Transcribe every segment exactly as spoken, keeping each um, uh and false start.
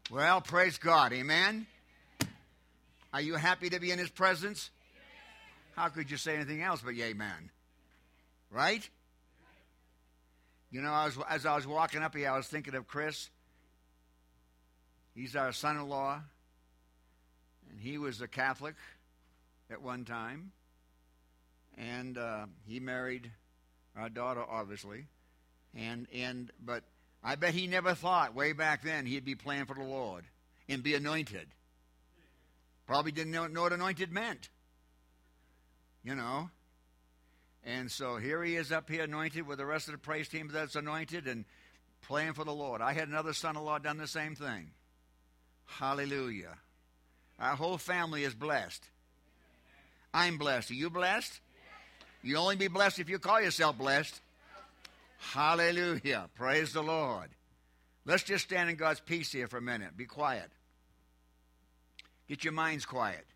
Well, praise God. Amen. Are you happy to be in his presence? How could you say anything else but amen? Right? You know, I was, as I was walking up here, I was thinking of Chris. He's our son-in-law, and he was a Catholic at one time, and uh, he married our daughter, obviously, and and but I bet he never thought way back then he'd be playing for the Lord and be anointed. Probably didn't know, know what anointed meant, you know. And so here he is up here anointed with the rest of the praise team that's anointed and playing for the Lord. I had another son-in-law done the same thing. Hallelujah. Our whole family is blessed. I'm blessed. Are you blessed? You'll only be blessed if you call yourself blessed. Hallelujah. Praise the Lord. Let's just stand in God's peace here for a minute. Be quiet. Get your minds quiet.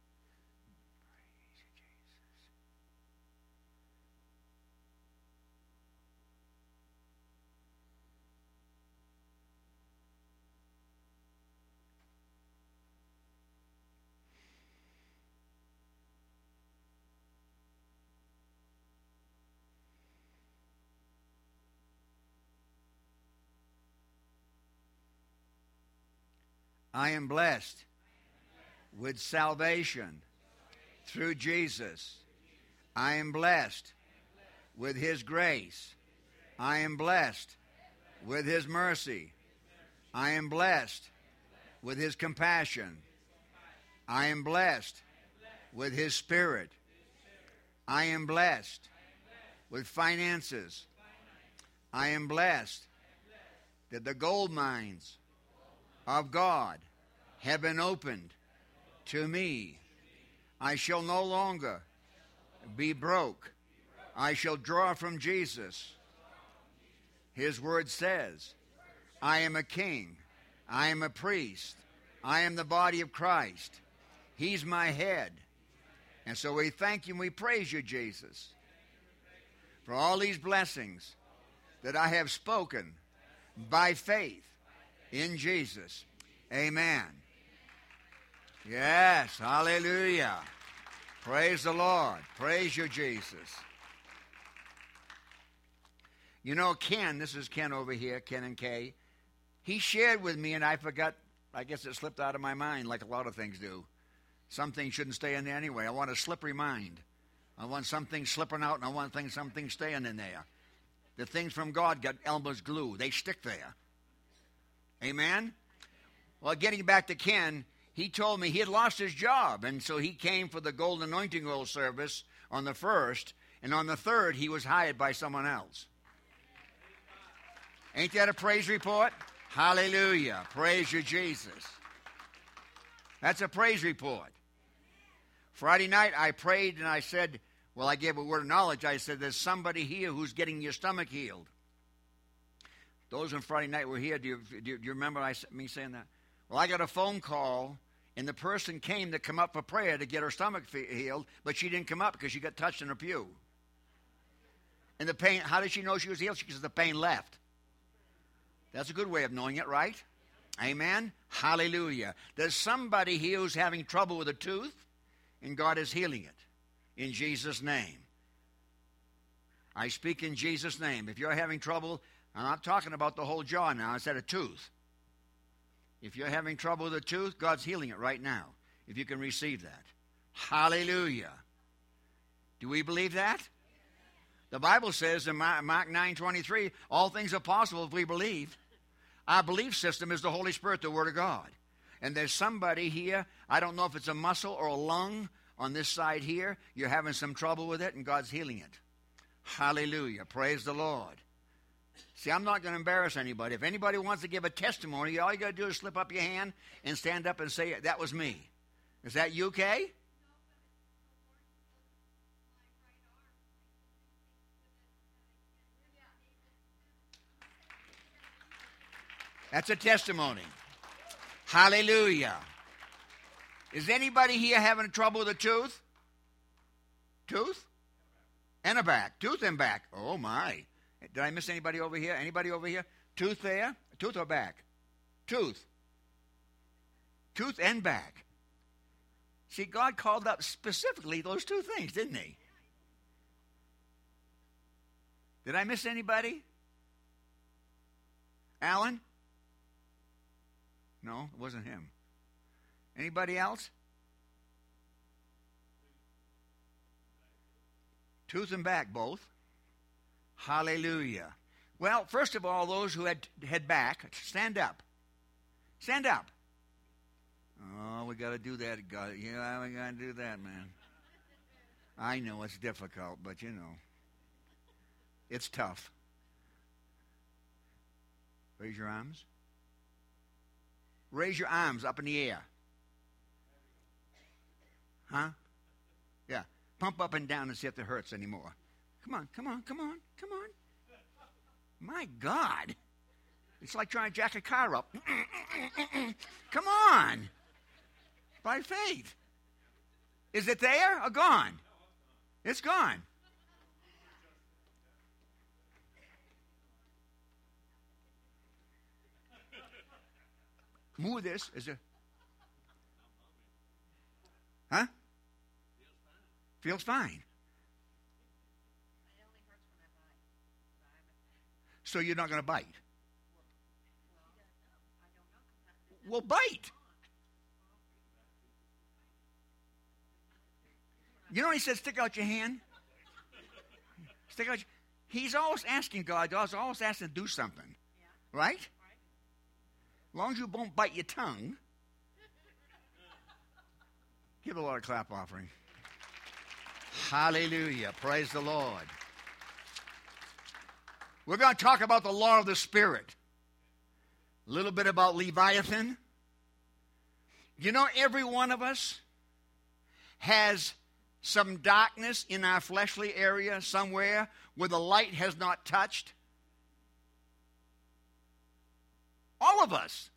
I am blessed with salvation through Jesus. I am blessed with his grace. I am blessed with his mercy. I am blessed with his compassion. I am blessed with his spirit. I am blessed with finances. I am blessed that the gold mines of God have been opened to me. I shall no longer be broke. I shall draw from Jesus. His word says, I am a king. I am a priest. I am the body of Christ. He's my head. And so we thank you and we praise you, Jesus, for all these blessings that I have spoken by faith in Jesus. Amen. Yes, hallelujah. Praise the Lord. Praise you, Jesus. You know, Ken, this is Ken over here, Ken and Kay. He shared with me, and I forgot, I guess it slipped out of my mind like a lot of things do. Some things shouldn't stay in there anyway. I want a slippery mind. I want some things slipping out, and I want things, some things staying in there. The things from God got Elmer's glue. They stick there. Amen? Well, getting back to Ken, he told me he had lost his job, and so he came for the Golden Anointing Oil service on the first, and on the third, he was hired by someone else. Ain't that a praise report? Hallelujah. Praise you, Jesus. That's a praise report. Friday night, I prayed, and I said, well, I gave a word of knowledge. I said, there's somebody here who's getting your stomach healed. Those on Friday night were here. Do you, do you, do you remember I, me saying that? Well, I got a phone call, and the person came to come up for prayer to get her stomach healed, but she didn't come up because she got touched in her pew. And the pain, how did she know she was healed? Because the pain left. That's a good way of knowing it, right? Amen? Hallelujah. There's somebody here who's having trouble with a tooth, and God is healing it in Jesus' name. I speak in Jesus' name. If you're having trouble, I'm not talking about the whole jaw now. I said a tooth. If you're having trouble with a tooth, God's healing it right now, if you can receive that. Hallelujah. Do we believe that? The Bible says in Mark nine twenty-three, all things are possible if we believe. Our belief system is the Holy Spirit, the Word of God. And there's somebody here, I don't know if it's a muscle or a lung on this side here, you're having some trouble with it, and God's healing it. Hallelujah. Praise the Lord. See, I'm not going to embarrass anybody. If anybody wants to give a testimony, all you got to do is slip up your hand and stand up and say, that was me. Is that you, Kay? That's a testimony. Hallelujah. Is anybody here having trouble with a tooth? Tooth? And a back. Tooth and back. Oh, my. Did I miss anybody over here? Anybody over here? Tooth there? Tooth or back? Tooth. Tooth and back. See, God called up specifically those two things, didn't he? Did I miss anybody? Alan? No, it wasn't him. Anybody else? Tooth and back, both. Hallelujah. Well, first of all, those who had head back, stand up. Stand up. Oh, we got to do that. God. Yeah, we got to do that, man. I know it's difficult, but you know, it's tough. Raise your arms. Raise your arms up in the air. Huh? Yeah. Pump up and down and see if it hurts anymore. Come on, come on, come on, come on. My God. It's like trying to jack a car up. Come on. By faith. Is it there or gone? It's gone. Move this. Is it? Huh? Feels fine. So you're not going to bite? Well, bite. You know, he said, stick out your hand. Stick out. Your, he's always asking God. God's always asking to do something, right? As long as you won't bite your tongue. Give the Lord a clap offering. Hallelujah. Praise the Lord. We're going to talk about the law of the Spirit. A little bit about Leviathan. You know, every one of us has some darkness in our fleshly area somewhere where the light has not touched. All of us.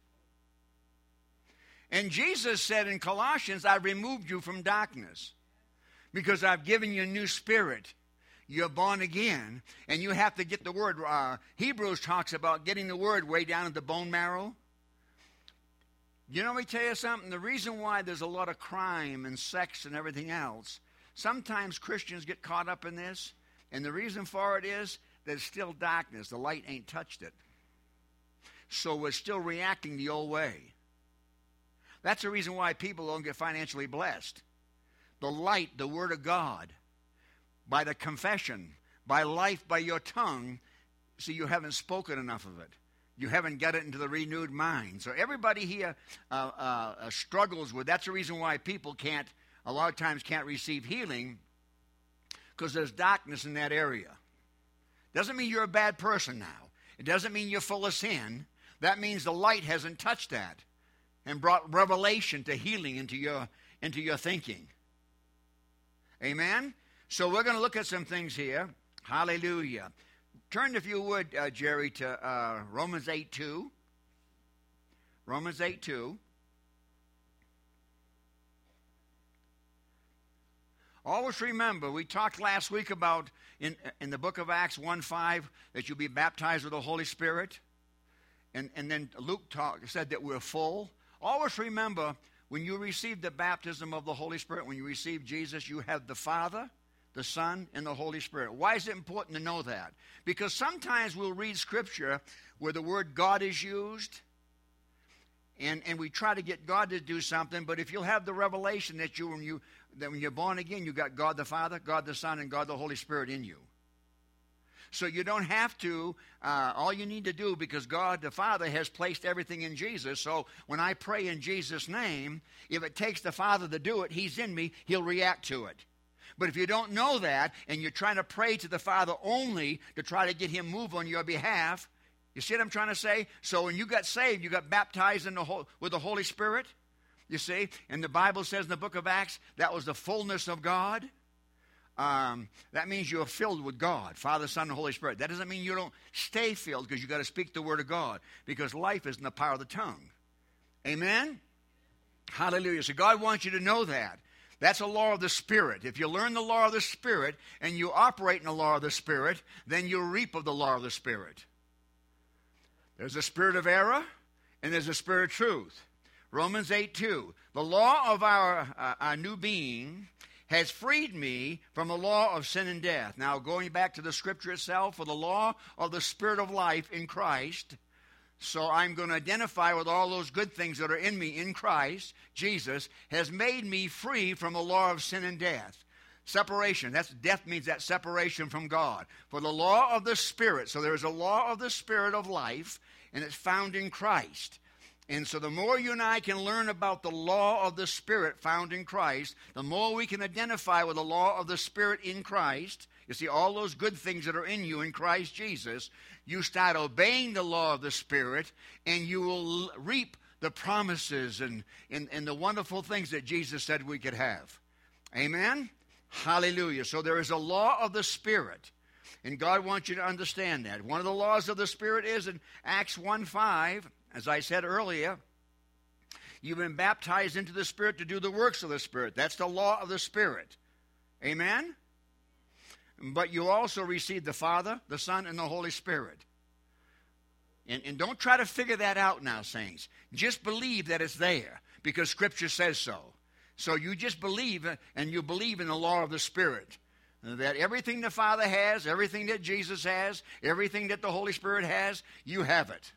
And Jesus said in Colossians, I've removed you from darkness because I've given you a new spirit. You're born again, and you have to get the word. Uh, Hebrews talks about getting the word way down at the bone marrow. You know, let me tell you something. The reason why there's a lot of crime and sex and everything else, sometimes Christians get caught up in this, and the reason for it is there's still darkness. The light ain't touched it. So we're still reacting the old way. That's the reason why people don't get financially blessed. The light, the Word of God, by the confession, by life, by your tongue, see, you haven't spoken enough of it. You haven't got it into the renewed mind. So everybody here uh, uh, struggles with, that's the reason why people can't, a lot of times can't receive healing, because there's darkness in that area. Doesn't mean you're a bad person now. It doesn't mean you're full of sin. That means the light hasn't touched that and brought revelation to healing into your, into your thinking. Amen? So we're going to look at some things here. Hallelujah. Turn, if you would, uh, Jerry, to uh, Romans eight two. Romans eight two. Always remember, we talked last week about, in, in the book of Acts one five, that you'll be baptized with the Holy Spirit. And, and then Luke talk, said that we're full. Always remember, when you receive the baptism of the Holy Spirit, when you receive Jesus, you have the Father, the Son, and the Holy Spirit. Why is it important to know that? Because sometimes we'll read Scripture where the word God is used, and, and we try to get God to do something, but if you'll have the revelation that you when you that when you're born again, you got God the Father, God the Son, and God the Holy Spirit in you. So you don't have to, uh, all you need to do, because God the Father has placed everything in Jesus, so when I pray in Jesus' name, if it takes the Father to do it, He's in me, He'll react to it. But if you don't know that, and you're trying to pray to the Father only to try to get Him move on your behalf, you see what I'm trying to say? So when you got saved, you got baptized in the whole, with the Holy Spirit, you see? And the Bible says in the book of Acts, that was the fullness of God. Um, that means you're filled with God, Father, Son, and Holy Spirit. That doesn't mean you don't stay filled, because you've got to speak the Word of God, because life is in the power of the tongue. Amen? Hallelujah. So God wants you to know that. That's a law of the Spirit. If you learn the law of the Spirit and you operate in the law of the Spirit, then you'll reap of the law of the Spirit. There's a spirit of error and there's a spirit of truth. Romans eight two. The law of our, uh, our new being has freed me from the law of sin and death. Now, going back to the scripture itself, for the law of the Spirit of life in Christ. So I'm going to identify with all those good things that are in me in Christ. Jesus has made me free from the law of sin and death. Separation. That's death means that separation from God. For the law of the Spirit. So there is a law of the Spirit of life, and it's found in Christ. And so the more you and I can learn about the law of the Spirit found in Christ, the more we can identify with the law of the Spirit in Christ. You see, all those good things that are in you in Christ Jesus, you start obeying the law of the Spirit, and you will reap the promises and, and, and the wonderful things that Jesus said we could have. Amen? Hallelujah. So there is a law of the Spirit, and God wants you to understand that. One of the laws of the Spirit is in Acts one five, as I said earlier, you've been baptized into the Spirit to do the works of the Spirit. That's the law of the Spirit. Amen? But you also receive the Father, the Son, and the Holy Spirit. And, and don't try to figure that out now, saints. Just believe that it's there, because Scripture says so. So you just believe, and you believe in the law of the Spirit. That everything the Father has, everything that Jesus has, everything that the Holy Spirit has, you have it.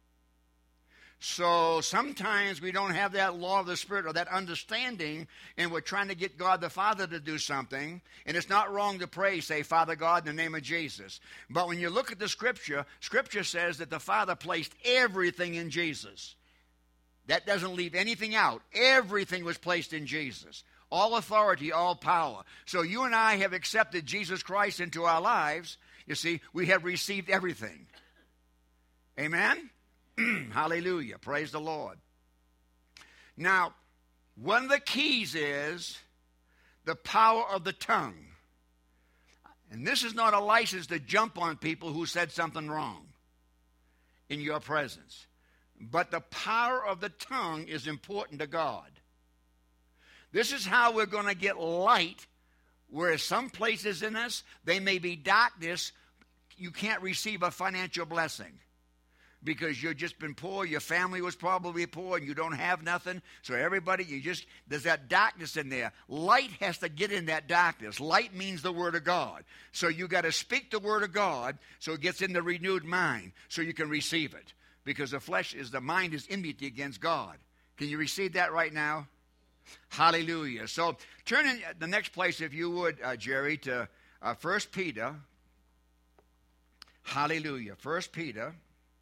So sometimes we don't have that law of the Spirit or that understanding, and we're trying to get God the Father to do something. And it's not wrong to pray, say, Father God, in the name of Jesus. But when you look at the Scripture, Scripture says that the Father placed everything in Jesus. That doesn't leave anything out. Everything was placed in Jesus. All authority, all power. So you and I have accepted Jesus Christ into our lives. You see, we have received everything. Amen? Hallelujah. Praise the Lord. Now, one of the keys is the power of the tongue. And this is not a license to jump on people who said something wrong in your presence. But the power of the tongue is important to God. This is how we're going to get light, whereas some places in us, they may be darkness. You can't receive a financial blessing because you've just been poor. Your family was probably poor, and you don't have nothing. So everybody, you just, there's that darkness in there. Light has to get in that darkness. Light means the Word of God. So you got to speak the Word of God so it gets in the renewed mind so you can receive it. Because the flesh is, the mind is enmity against God. Can you receive that right now? Hallelujah. So turn in the next place, if you would, uh, Jerry, to uh, First Peter. Hallelujah. First Peter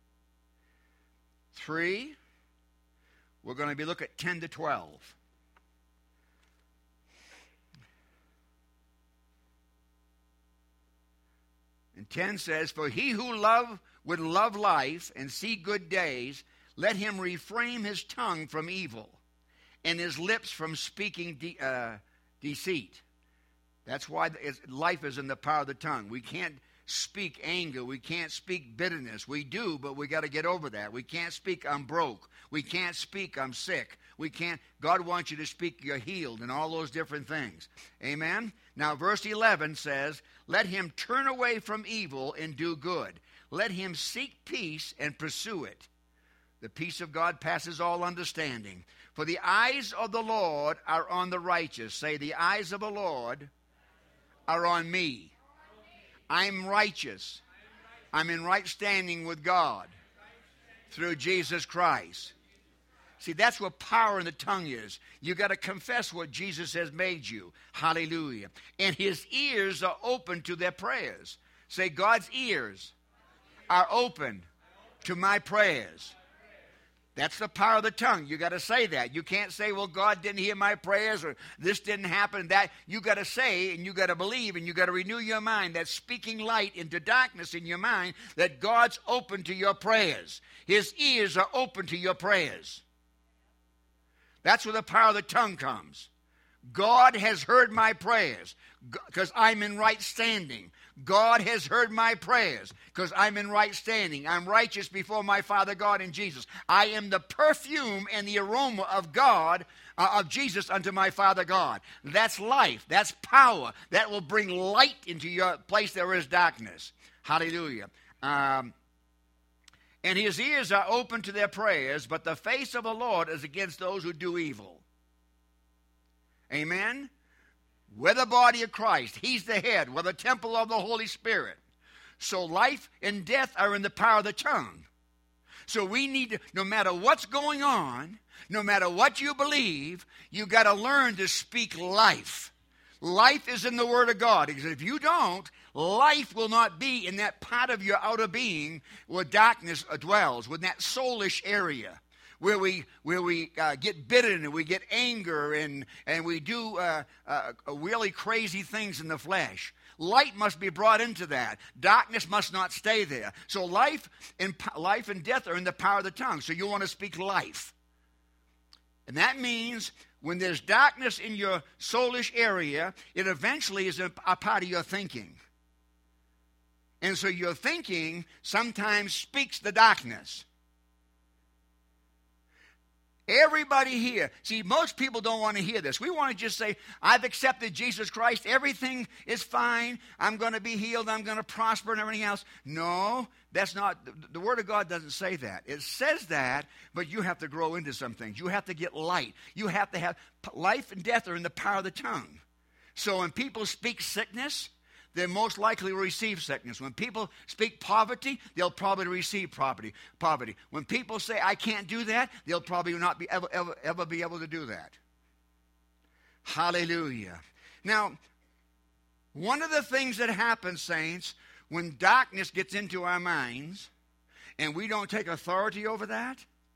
three. We're going to be looking at ten to twelve. And ten says, for he who love would love life and see good days, let him refrain his tongue from evil and his lips from speaking de- uh, deceit. That's why life is in the power of the tongue. We can't speak anger. We can't speak bitterness. We do, but we got to get over that. We can't speak, I'm broke. We can't speak, I'm sick. We can't. God wants you to speak, you're healed, and all those different things. Amen? Now, verse eleven says, let him turn away from evil and do good. Let him seek peace and pursue it. The peace of God passes all understanding. For the eyes of the Lord are on the righteous. Say, the eyes of the Lord are on me. I'm righteous. I'm in right standing with God through Jesus Christ. See, that's what power in the tongue is. You got to confess what Jesus has made you. Hallelujah. And his ears are open to their prayers. Say, God's ears are open to my prayers. That's the power of the tongue. You got to say that. You can't say, well, God didn't hear my prayers, or this didn't happen, that. You got to say, and you got to believe, and you got to renew your mind. That's speaking light into darkness in your mind, that God's open to your prayers. His ears are open to your prayers. That's where the power of the tongue comes. God has heard my prayers because I'm in right standing. God has heard my prayers because I'm in right standing. I'm righteous before my Father God in Jesus. I am the perfume and the aroma of God, uh, of Jesus unto my Father God. That's life. That's power. That will bring light into your place there is darkness. Hallelujah. Um, and his ears are open to their prayers, but the face of the Lord is against those who do evil. Amen? We're the body of Christ. He's the head. We're the temple of the Holy Spirit. So life and death are in the power of the tongue. So we need to, no matter what's going on, no matter what you believe, you got to learn to speak life. Life is in the Word of God. Because if you don't, life will not be in that part of your outer being where darkness dwells, with that soulish area where we where we uh, get bitter and we get anger and, and we do uh, uh, really crazy things in the flesh. Light must be brought into that. Darkness must not stay there. So life and, life and death are in the power of the tongue. So you want to speak life. And that means when there's darkness in your soulish area, it eventually is a, a part of your thinking. And so your thinking sometimes speaks the darkness. Everybody here, see, most people don't want to hear this. We want to just say, I've accepted Jesus Christ. Everything is fine. I'm going to be healed. I'm going to prosper and everything else. No, that's not, the, the Word of God doesn't say that. It says that, but you have to grow into some things. You have to get light. You have to have, life and death are in the power of the tongue. So when people speak sickness, they most likely will receive sickness. When people speak poverty, they'll probably receive poverty. Poverty. When people say, I can't do that, they'll probably not be ever, ever, ever be able to do that. Hallelujah. Now, one of the things that happens, saints, when darkness gets into our minds and we don't take authority over that,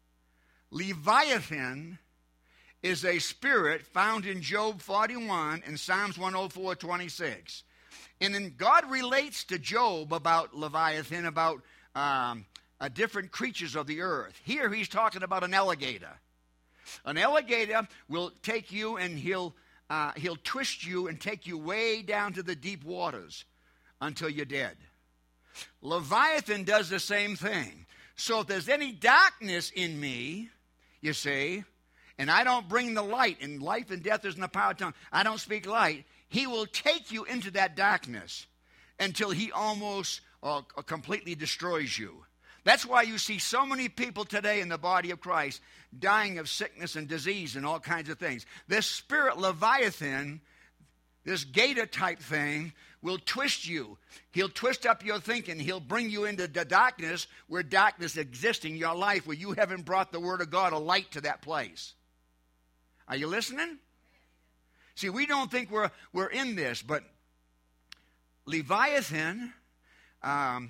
Leviathan is a spirit found in Job forty-one and Psalms one oh four, twenty-six. And then God relates to Job about Leviathan, about um, uh, different creatures of the earth. Here he's talking about an alligator. An alligator will take you and he'll, uh, he'll twist you and take you way down to the deep waters until you're dead. Leviathan does the same thing. So if there's any darkness in me, you see, and I don't bring the light, and life and death is in the power of the tongue, I don't speak light, he will take you into that darkness until he almost uh, completely destroys you. That's why you see so many people today in the body of Christ dying of sickness and disease and all kinds of things. This spirit Leviathan, this gator type thing, will twist you. He'll twist up your thinking. He'll bring you into the darkness where darkness exists in your life, where you haven't brought the Word of God, a light to that place. Are you listening? See, we don't think we're, we're in this, but Leviathan um,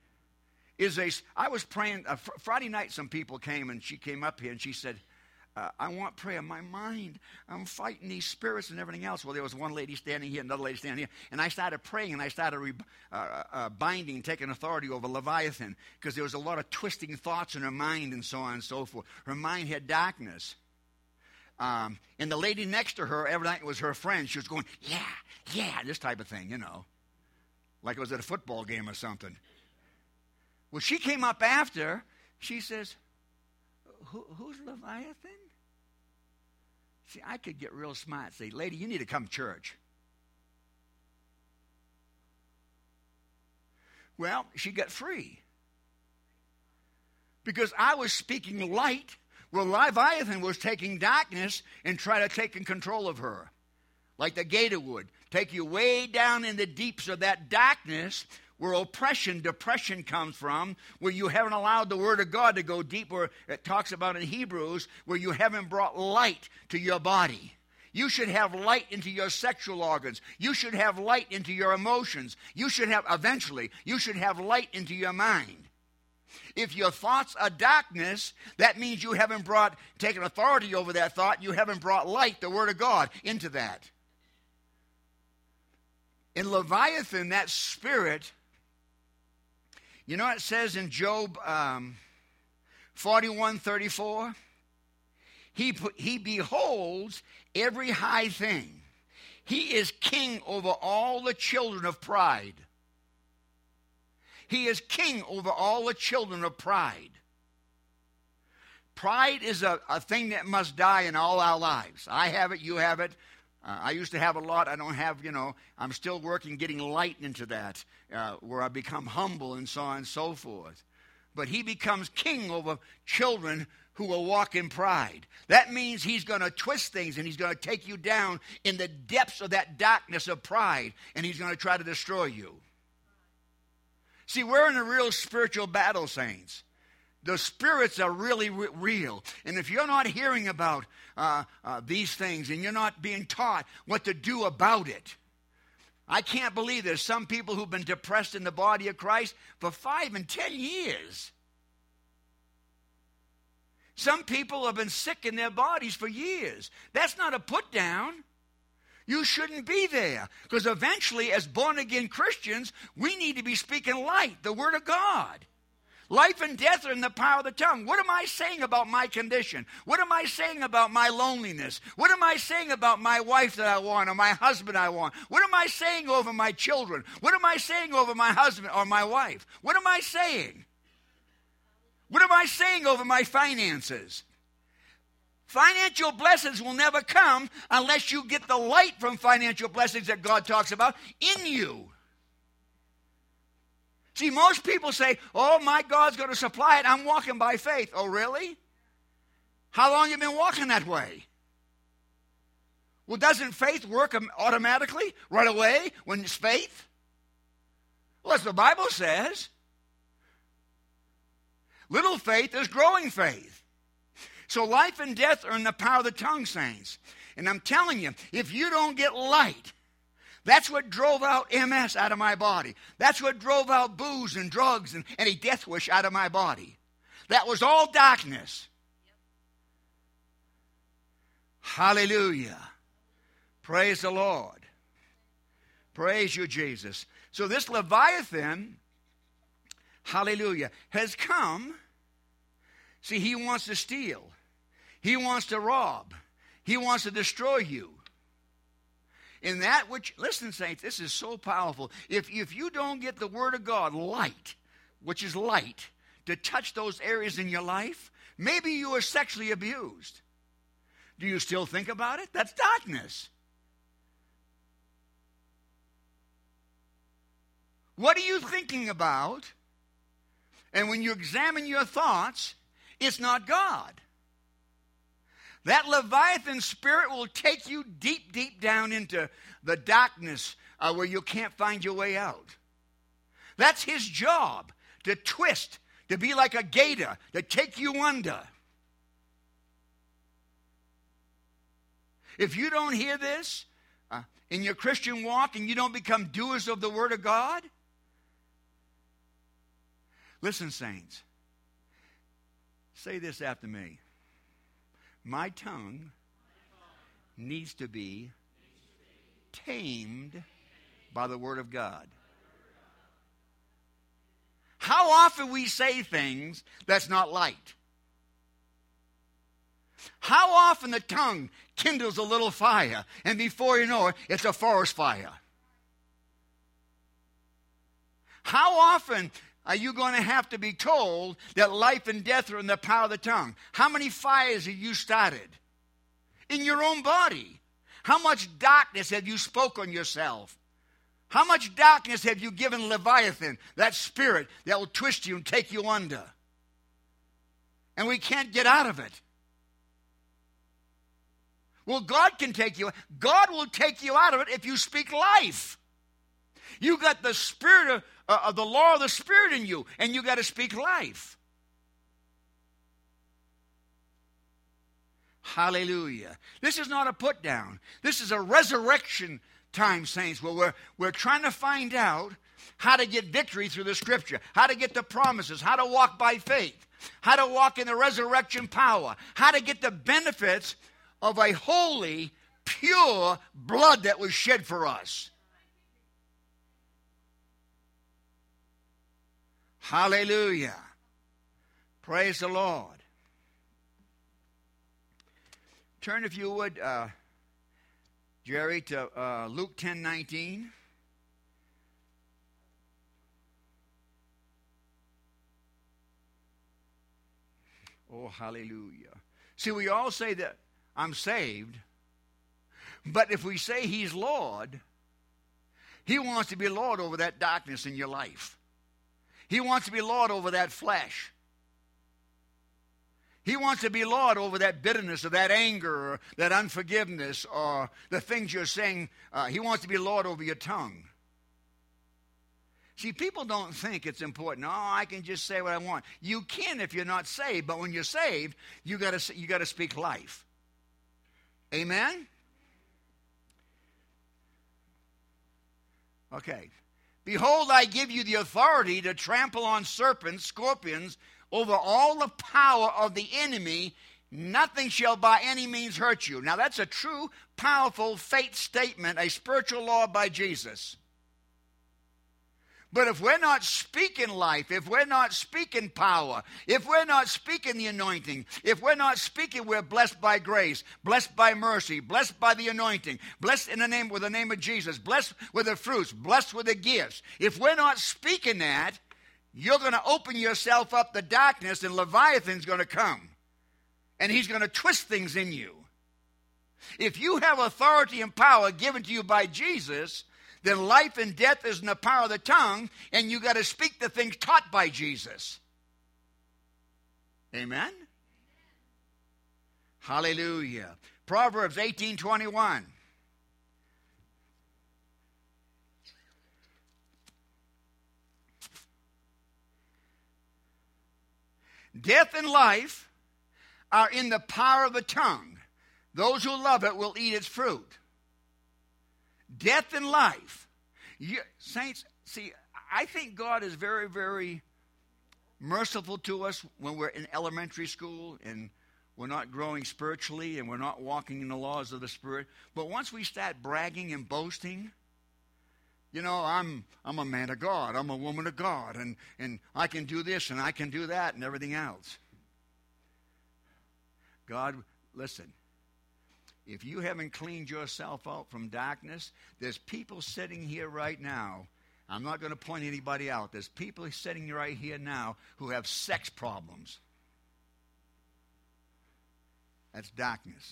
is a... I was praying... Uh, fr- Friday night, some people came, and she came up here, and she said, uh, I want prayer. My mind, I'm fighting these spirits and everything else. Well, there was one lady standing here, another lady standing here, and I started praying, and I started re- uh, uh, binding, taking authority over Leviathan, because there was a lot of twisting thoughts in her mind and so on and so forth. Her mind had darkness. Um, and the lady next to her, every night was her friend. She was going, yeah, yeah, this type of thing, you know. Like it was at a football game or something. Well, she came up after. She says, Who, who's Leviathan? See, I could get real smart. Say, lady, you need to come to church. Well, she got free. Because I was speaking light. Well, Leviathan was taking darkness and trying to take control of her. Like the gator would. Take you way down in the deeps of that darkness where oppression, depression comes from, where you haven't allowed the Word of God to go deep, where it talks about in Hebrews, where you haven't brought light to your body. You should have light into your sexual organs. You should have light into your emotions. You should have, eventually, you should have light into your mind. If your thoughts are darkness, that means you haven't brought, taken authority over that thought. You haven't brought light, the Word of God, into that. In Leviathan, that spirit, you know what it says in Job um, forty-one thirty-four? He, he beholds every high thing. He is king over all the children of pride. He is king over all the children of pride. Pride is a, a thing that must die in all our lives. I have it, you have it. Uh, I used to have a lot. I don't have, you know, I'm still working getting light into that, uh, where I become humble and so on and so forth. but he becomes king over children who will walk in pride. That means he's going to twist things and he's going to take you down in the depths of that darkness of pride, and he's going to try to destroy you. See, we're in a real spiritual battle, saints. The spirits are really re- real. And if you're not hearing about uh, uh, these things and you're not being taught what to do about it, I can't believe there's some people who've been depressed in the body of Christ for five and ten years. Some people have been sick in their bodies for years. That's not a put down. You shouldn't be there. Because eventually, as born-again Christians, we need to be speaking light, the Word of God. Life and death are in the power of the tongue. What am I saying about my condition? What am I saying about my loneliness? What am I saying about my wife that I want or my husband I want? What am I saying over my children? What am I saying over my husband or my wife? What am I saying? What am I saying over my finances? Financial blessings will never come unless you get the light from financial blessings that God talks about in you. See, most people say, oh, my God's going to supply it. I'm walking by faith. Oh, really? How long have you been walking that way? Well, doesn't faith work automatically right away when it's faith? Well, that's what the Bible says. Little faith is growing faith. So life and death are in the power of the tongue, saints. And I'm telling you, if you don't get light, that's what drove out M S out of my body. That's what drove out booze and drugs and any death wish out of my body. That was all darkness. Hallelujah. Praise the Lord. Praise you, Jesus. So this Leviathan, hallelujah, has come. See, he wants to steal. He wants to rob. He wants to destroy you. In that which, listen, saints, this is so powerful. If, if you don't get the Word of God, light, which is light, to touch those areas in your life, maybe you were sexually abused. Do you still think about it? That's darkness. What are you thinking about? And when you examine your thoughts, it's not God. That Leviathan spirit will take you deep, deep down into the darkness uh, where you can't find your way out. That's his job, to twist, to be like a gator, to take you under. If you don't hear this uh, in your Christian walk and you don't become doers of the Word of God, listen, saints, say this after me. My tongue needs to be tamed by the Word of God. How often we say things that's not light. How often the tongue kindles a little fire, and before you know it, it's a forest fire. How often are you going to have to be told that life and death are in the power of the tongue? How many fires have you started in your own body? How much darkness have you spoken on yourself? How much darkness have you given Leviathan, that spirit that will twist you and take you under? And we can't get out of it. Well, God can take you. God will take you out of it if you speak life. You got the spirit of, uh, of the law of the Spirit in you, and you got to speak life. Hallelujah. This is not a put down. This is a resurrection time, saints, where we're, we're trying to find out how to get victory through the Scripture, how to get the promises, how to walk by faith, how to walk in the resurrection power, how to get the benefits of a holy, pure blood that was shed for us. Hallelujah. Praise the Lord. Turn, if you would, uh, Jerry, to uh, Luke ten nineteen. Oh, hallelujah. See, we all say that I'm saved, but if we say he's Lord, he wants to be Lord over that darkness in your life. He wants to be Lord over that flesh. He wants to be Lord over that bitterness or that anger or that unforgiveness or the things you're saying. Uh, he wants to be Lord over your tongue. See, people don't think it's important. Oh, I can just say what I want. You can if you're not saved, but when you're saved, you got to you got to speak life. Amen? Okay. Behold, I give you the authority to trample on serpents, scorpions, over all the power of the enemy. Nothing shall by any means hurt you. Now, that's a true, powerful faith statement, a spiritual law by Jesus. But if we're not speaking life, if we're not speaking power, if we're not speaking the anointing, if we're not speaking we're blessed by grace, blessed by mercy, blessed by the anointing, blessed in the name with the name of Jesus, blessed with the fruits, blessed with the gifts. If we're not speaking that, you're going to open yourself up to darkness, and Leviathan's going to come. And he's going to twist things in you. If you have authority and power given to you by Jesus, then life and death is in the power of the tongue, and you got to speak the things taught by Jesus. Amen? Hallelujah. Proverbs eighteen twenty-one. Death and life are in the power of the tongue. Those who love it will eat its fruit. Death and life. You, saints, see, I think God is very, very merciful to us when we're in elementary school and we're not growing spiritually and we're not walking in the laws of the Spirit. But once we start bragging and boasting, you know, I'm I'm a man of God, I'm a woman of God, and, and I can do this and I can do that and everything else. God, listen. If you haven't cleaned yourself out from darkness, there's people sitting here right now. I'm not going to point anybody out. There's people sitting right here now who have sex problems. That's darkness.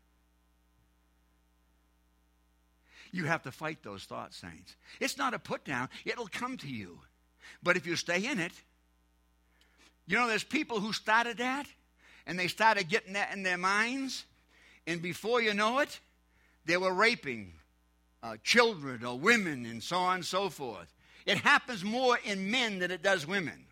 You have to fight those thoughts, saints. It's not a put down. It'll come to you. But if you stay in it, you know, there's people who started that, and they started getting that in their minds. And before you know it, they were raping uh, children or women and so on and so forth. It happens more in men than it does women.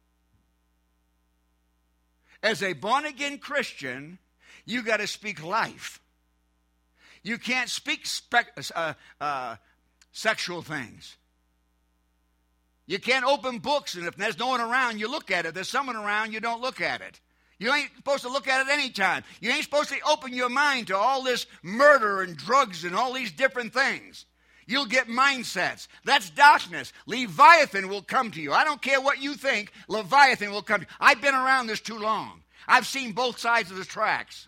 As a born-again Christian, you got to speak life. You can't speak spe- uh, uh, sexual things. You can't open books, and if there's no one around, you look at it. If there's someone around, you don't look at it. You ain't supposed to look at it any time. You ain't supposed to open your mind to all this murder and drugs and all these different things. You'll get mindsets. That's darkness. Leviathan will come to you. I don't care what you think. Leviathan will come to you. I've been around this too long. I've seen both sides of the tracks.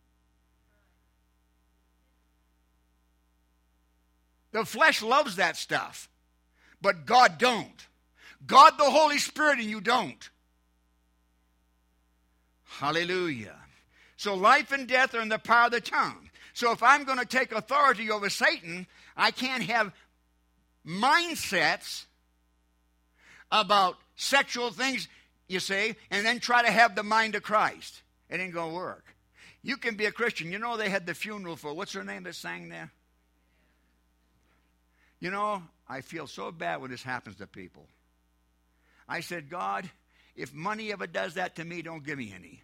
The flesh loves that stuff, but God don't. God the Holy Spirit and you don't. Hallelujah. So life and death are in the power of the tongue. So if I'm going to take authority over Satan, I can't have mindsets about sexual things, you see, and then try to have the mind of Christ. It ain't going to work. You can be a Christian. You know they had the funeral for, what's her name that sang there? You know, I feel so bad when this happens to people. I said, God, if money ever does that to me, don't give me any.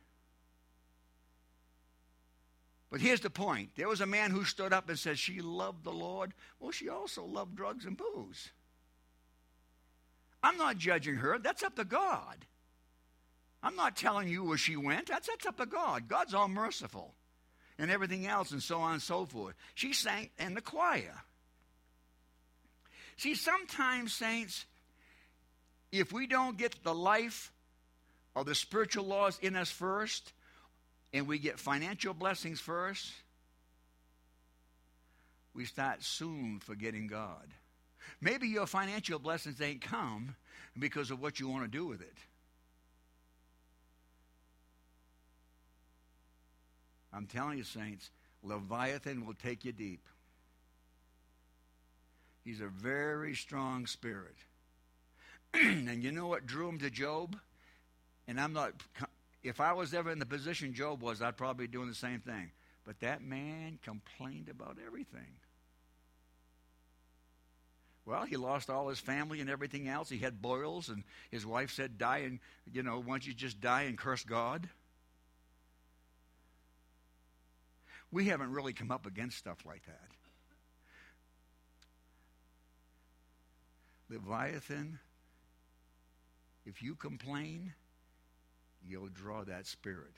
But here's the point. There was a man who stood up and said she loved the Lord. Well, she also loved drugs and booze. I'm not judging her. That's up to God. I'm not telling you where she went. That's, that's up to God. God's all merciful and everything else and so on and so forth. She sang in the choir. See, sometimes, saints, if we don't get the life or the spiritual laws in us first, and we get financial blessings first, we start soon forgetting God. Maybe your financial blessings ain't come because of what you want to do with it. I'm telling you, saints, Leviathan will take you deep. He's a very strong spirit. And you know what drew him to Job? And I'm not, if I was ever in the position Job was, I'd probably be doing the same thing. But that man complained about everything. Well, he lost all his family and everything else. He had boils, and his wife said, die, and, you know, why don't you just die and curse God? We haven't really come up against stuff like that. Leviathan, if you complain, you'll draw that spirit.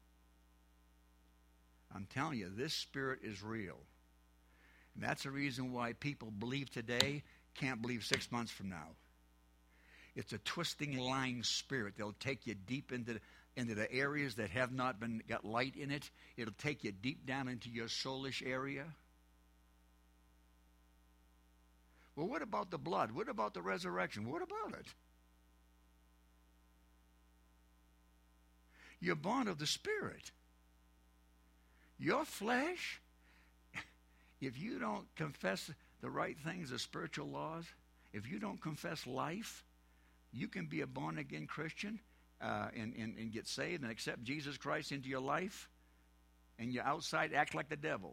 I'm telling you, this spirit is real. And that's the reason why people believe today can't believe six months from now. It's a twisting, lying spirit. They'll take you deep into the, into the areas that have not been got light in it. It'll take you deep down into your soulish area. Well, what about the blood? What about the resurrection? What about it? You're born of the Spirit. Your flesh, if you don't confess the right things, the spiritual laws, if you don't confess life, you can be a born-again Christian uh, and, and, and get saved and accept Jesus Christ into your life, and you outside act like the devil.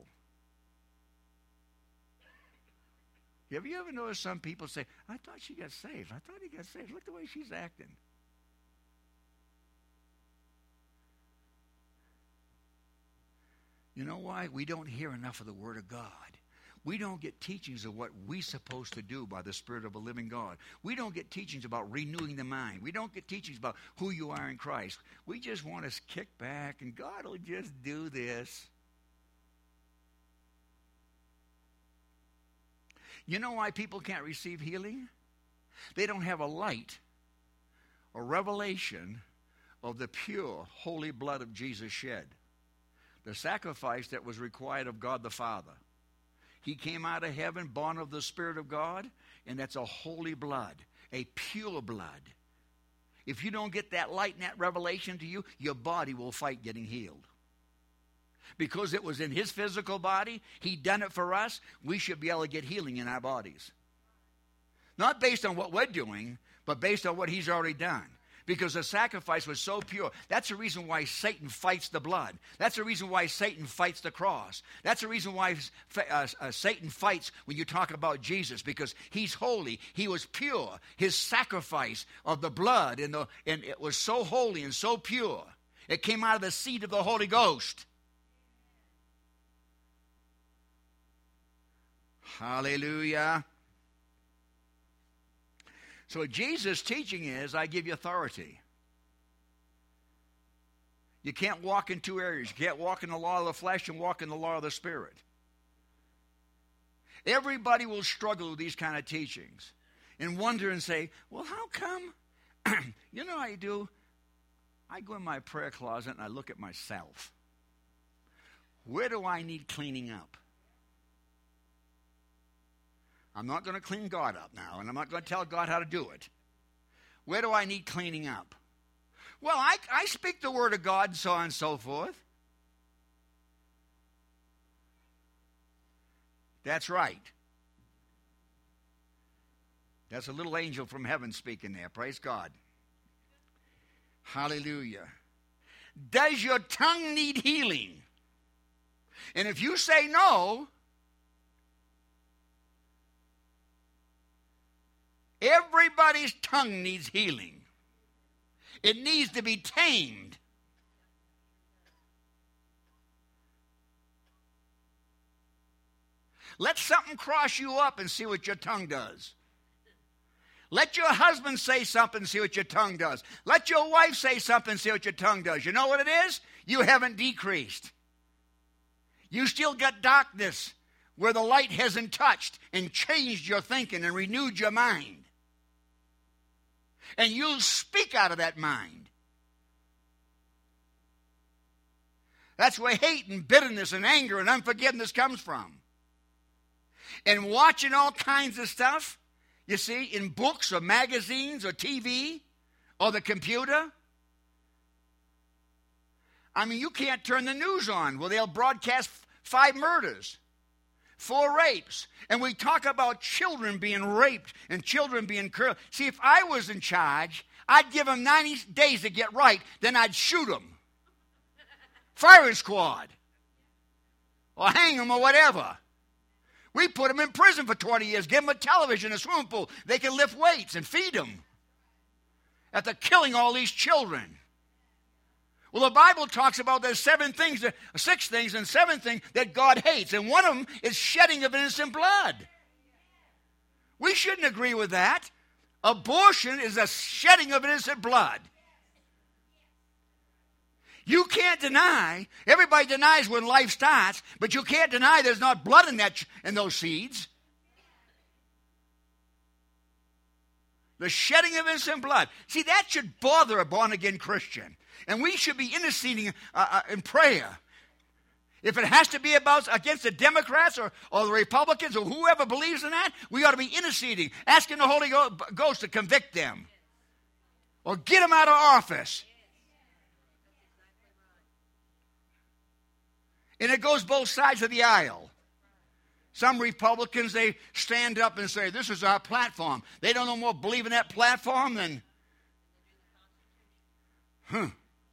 Have you ever noticed some people say, I thought she got saved. I thought he got saved. Look the way she's acting. You know why? We don't hear enough of the Word of God. We don't get teachings of what we're supposed to do by the Spirit of a living God. We don't get teachings about renewing the mind. We don't get teachings about who you are in Christ. We just want to kick back and God will just do this. You know why people can't receive healing? They don't have a light or revelation of the pure, holy blood of Jesus shed. The sacrifice that was required of God the Father. He came out of heaven, born of the Spirit of God, and that's a holy blood, a pure blood. If you don't get that light and that revelation to you, your body will fight getting healed. Because it was in his physical body, he done it for us, we should be able to get healing in our bodies. Not based on what we're doing, but based on what he's already done. Because the sacrifice was so pure. That's the reason why Satan fights the blood. That's the reason why Satan fights the cross. That's the reason why uh, uh, Satan fights when you talk about Jesus. Because he's holy. He was pure. His sacrifice of the blood and, the, and it was so holy and so pure. It came out of the seed of the Holy Ghost. Hallelujah. So what Jesus' teaching is, I give you authority. You can't walk in two areas. You can't walk in the law of the flesh and walk in the law of the Spirit. Everybody will struggle with these kind of teachings and wonder and say, well, how come? You know what I do? I go in my prayer closet and I look at myself. Where do I need cleaning up? I'm not going to clean God up now, and I'm not going to tell God how to do it. Where do I need cleaning up? Well, I, I speak the word of God and so on and so forth. That's right. That's a little angel from heaven speaking there. Praise God. Hallelujah. Does your tongue need healing? And if you say no, everybody's tongue needs healing. It needs to be tamed. Let something cross you up and see what your tongue does. Let your husband say something and see what your tongue does. Let your wife say something and see what your tongue does. You know what it is? You haven't decreased. You still got darkness where the light hasn't touched and changed your thinking and renewed your mind. And you'll speak out of that mind. That's where hate and bitterness and anger and unforgiveness comes from. And watching all kinds of stuff, you see, in books or magazines or T V or the computer. I mean, you can't turn the news on. Well, they'll broadcast five murders, for rapes. And we talk about children being raped and children being killed. See, if I was in charge, I'd give them ninety days to get right, then I'd shoot them. Firing squad. Or hang them or whatever. We put them in prison for twenty years, give them a television, a swimming pool. They can lift weights and feed them. After killing all these children. Well, the Bible talks about there's seven things, six things and seven things that God hates. And one of them is shedding of innocent blood. We shouldn't agree with that. Abortion is a shedding of innocent blood. You can't deny, everybody denies when life starts, but you can't deny there's not blood in that in those seeds. The shedding of innocent blood. See, that should bother a born-again Christian. And we should be interceding uh, uh, in prayer. If it has to be about against the Democrats or, or the Republicans or whoever believes in that, we ought to be interceding, asking the Holy Ghost to convict them. Or get them out of office. And it goes both sides of the aisle. Some Republicans, they stand up and say, this is our platform. They don't no more believe in that platform than... Huh.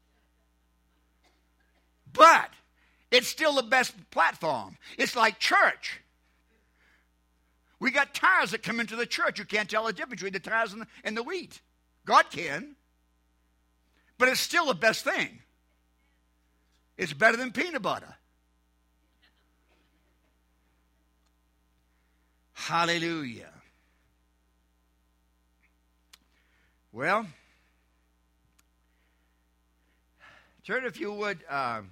But it's still the best platform. It's like church. We got tires that come into the church. You can't tell the difference between the tires and the, and the wheat. God can. But it's still the best thing. It's better than peanut butter. Hallelujah. Well, turn if you would. Uh,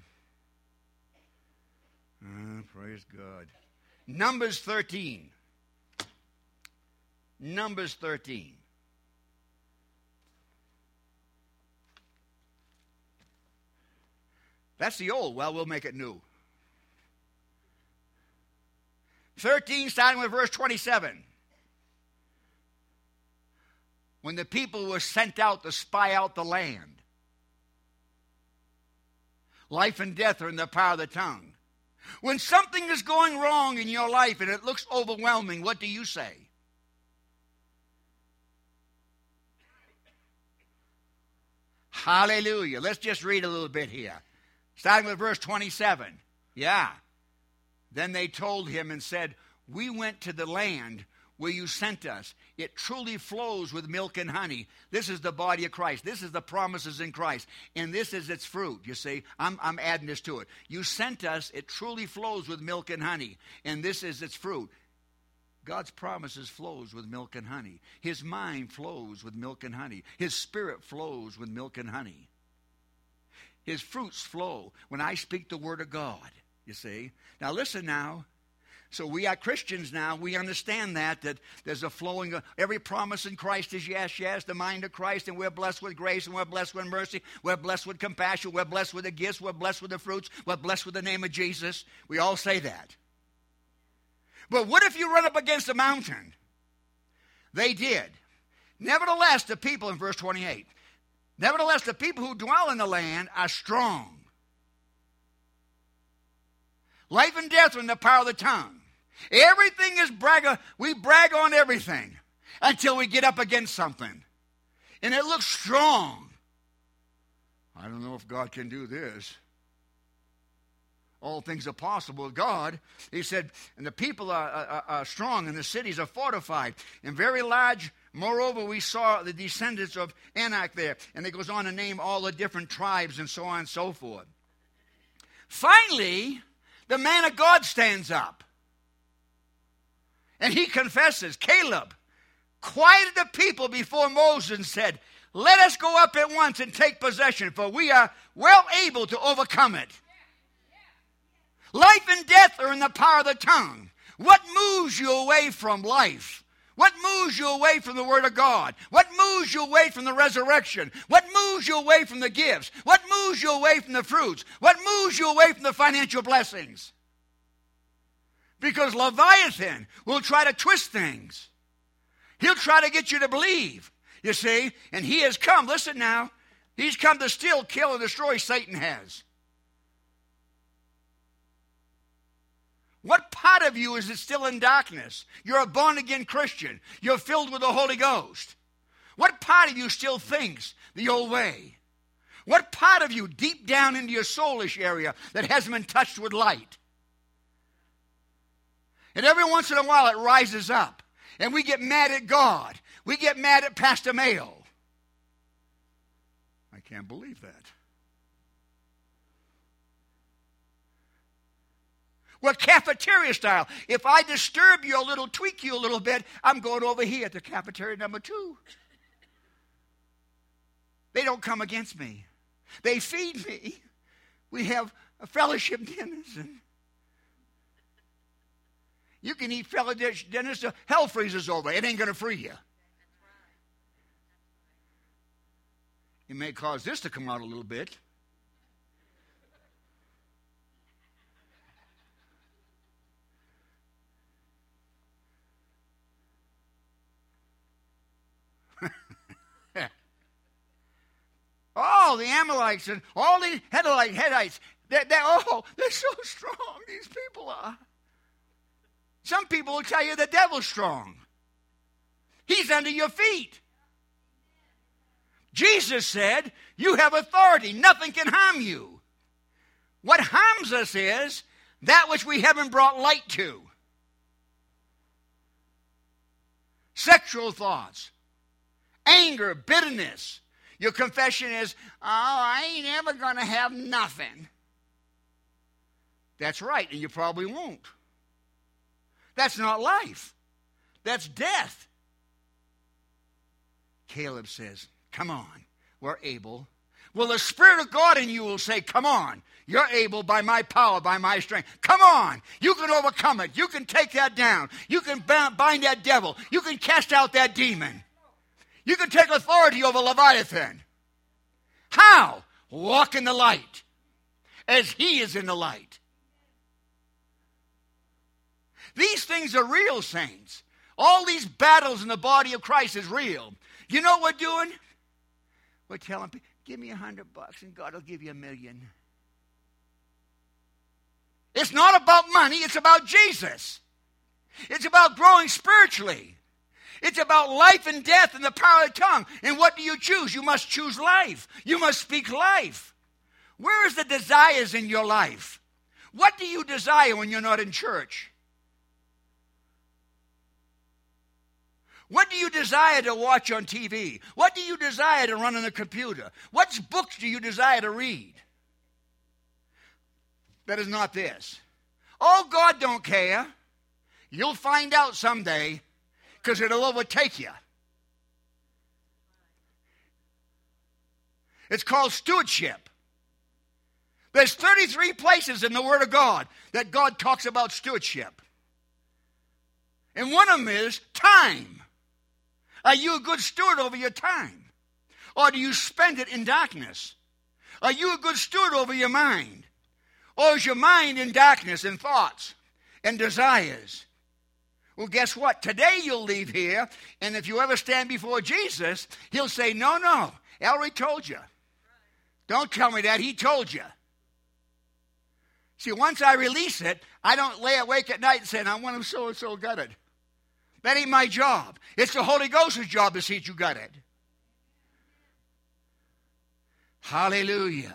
uh, praise God. Numbers thirteen. Numbers thirteen. That's the old. Well, we'll make it new. thirteen, starting with verse twenty-seven. When the people were sent out to spy out the land. Life and death are in the power of the tongue. When something is going wrong in your life and it looks overwhelming, what do you say? Hallelujah. Let's just read a little bit here. Starting with verse twenty-seven. Yeah. Then they told him and said, we went to the land where you sent us. It truly flows with milk and honey. This is the body of Christ. This is the promises in Christ. And this is its fruit. You see, I'm, I'm adding this to it. You sent us. It truly flows with milk and honey. And this is its fruit. God's promises flows with milk and honey. His mind flows with milk and honey. His spirit flows with milk and honey. His fruits flow when I speak the word of God. You see? Now listen now. So we are Christians now. We understand that, that there's a flowing of every promise in Christ is yes, yes, the mind of Christ, and we're blessed with grace, and we're blessed with mercy, we're blessed with compassion, we're blessed with the gifts, we're blessed with the fruits, we're blessed with the name of Jesus. We all say that. But what if you run up against a mountain? They did. Nevertheless, the people, in verse twenty-eight, nevertheless, the people who dwell in the land are strong. Life and death are in the power of the tongue. Everything is brag. We brag on everything until we get up against something. And it looks strong. I don't know if God can do this. All things are possible with God. He said, and the people are, are, are strong, and the cities are fortified, and very large. Moreover, we saw the descendants of Anak there. And it goes on to name all the different tribes and so on and so forth. Finally, the man of God stands up. And he confesses. Caleb quieted the people before Moses and said, let us go up at once and take possession, for we are well able to overcome it. Life and death are in the power of the tongue. What moves you away from life? What moves you away from the Word of God? What moves you away from the resurrection? What moves you away from the gifts? What moves you away from the fruits? What moves you away from the financial blessings? Because Leviathan will try to twist things. He'll try to get you to believe, you see. And he has come, listen now, he's come to steal, kill, and destroy. Satan has. What part of you is still in darkness? You're a born-again Christian. You're filled with the Holy Ghost. What part of you still thinks the old way? What part of you, deep down into your soulish area, that hasn't been touched with light? And every once in a while it rises up. And we get mad at God. We get mad at Pastor Mayo. I can't believe that. Well, cafeteria style. If I disturb you a little, tweak you a little bit, I'm going over here to cafeteria number two. They don't come against me. They feed me. We have a fellowship dinners. And you can eat fellowship dinners till hell freezes over. It ain't going to free you. It may cause this to come out a little bit. Oh, the Amalekites and all these Hittites, Hittites, they're, they're, oh, they're so strong, these people are. Some people will tell you the devil's strong. He's under your feet. Jesus said, you have authority. Nothing can harm you. What harms us is that which we haven't brought light to. Sexual thoughts, anger, bitterness. Your confession is, oh, I ain't ever going to have nothing. That's right, and you probably won't. That's not life. That's death. Caleb says, come on, we're able. Well, the Spirit of God in you will say, come on, you're able by my power, by my strength. Come on, you can overcome it. You can take that down. You can bind that devil. You can cast out that demon. You can take authority over Leviathan. How? Walk in the light as he is in the light. These things are real, saints. All these battles in the body of Christ is real. You know what we're doing? We're telling people, give me a hundred bucks and God will give you a million. It's not about money, it's about Jesus. It's about growing spiritually. It's about life and death and the power of the tongue. And what do you choose? You must choose life. You must speak life. Where is the desires in your life? What do you desire when you're not in church? What do you desire to watch on T V? What do you desire to run on the computer? What books do you desire to read? That is not this. Oh, God don't care. You'll find out someday, because it'll overtake you. It's called stewardship. There's thirty-three places in the Word of God that God talks about stewardship. And one of them is time. Are you a good steward over your time? Or do you spend it in darkness? Are you a good steward over your mind? Or is your mind in darkness and thoughts and desires? Well, guess what? Today you'll leave here, and if you ever stand before Jesus, he'll say, no, no, Ellery told you. Don't tell me that. He told you. See, once I release it, I don't lay awake at night saying, I want him so-and-so gutted. That ain't my job. It's the Holy Ghost's job to see that you got it. Hallelujah.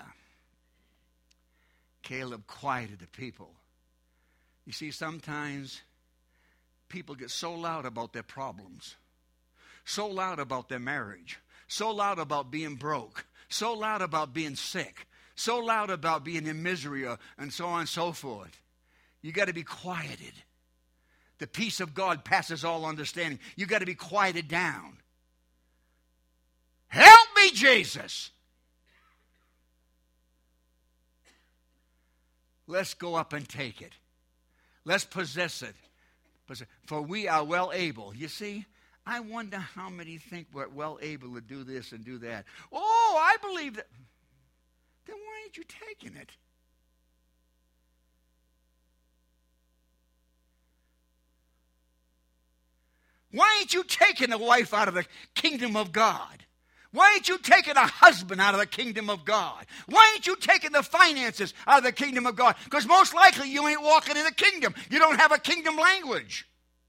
Caleb quieted the people. You see, sometimes people get so loud about their problems, so loud about their marriage, so loud about being broke, so loud about being sick, so loud about being in misery, or, and so on and so forth. You got to be quieted. The peace of God passes all understanding. You got to be quieted down. Help me, Jesus. Let's go up and take it. Let's possess it. For we are well able. You see, I wonder how many think we're well able to do this and do that. Oh, I believe that. Then why aren't you taking it? Why ain't you taking a wife out of the kingdom of God? Why ain't you taking a husband out of the kingdom of God? Why ain't you taking the finances out of the kingdom of God? Because most likely you ain't walking in the kingdom. You don't have a kingdom language.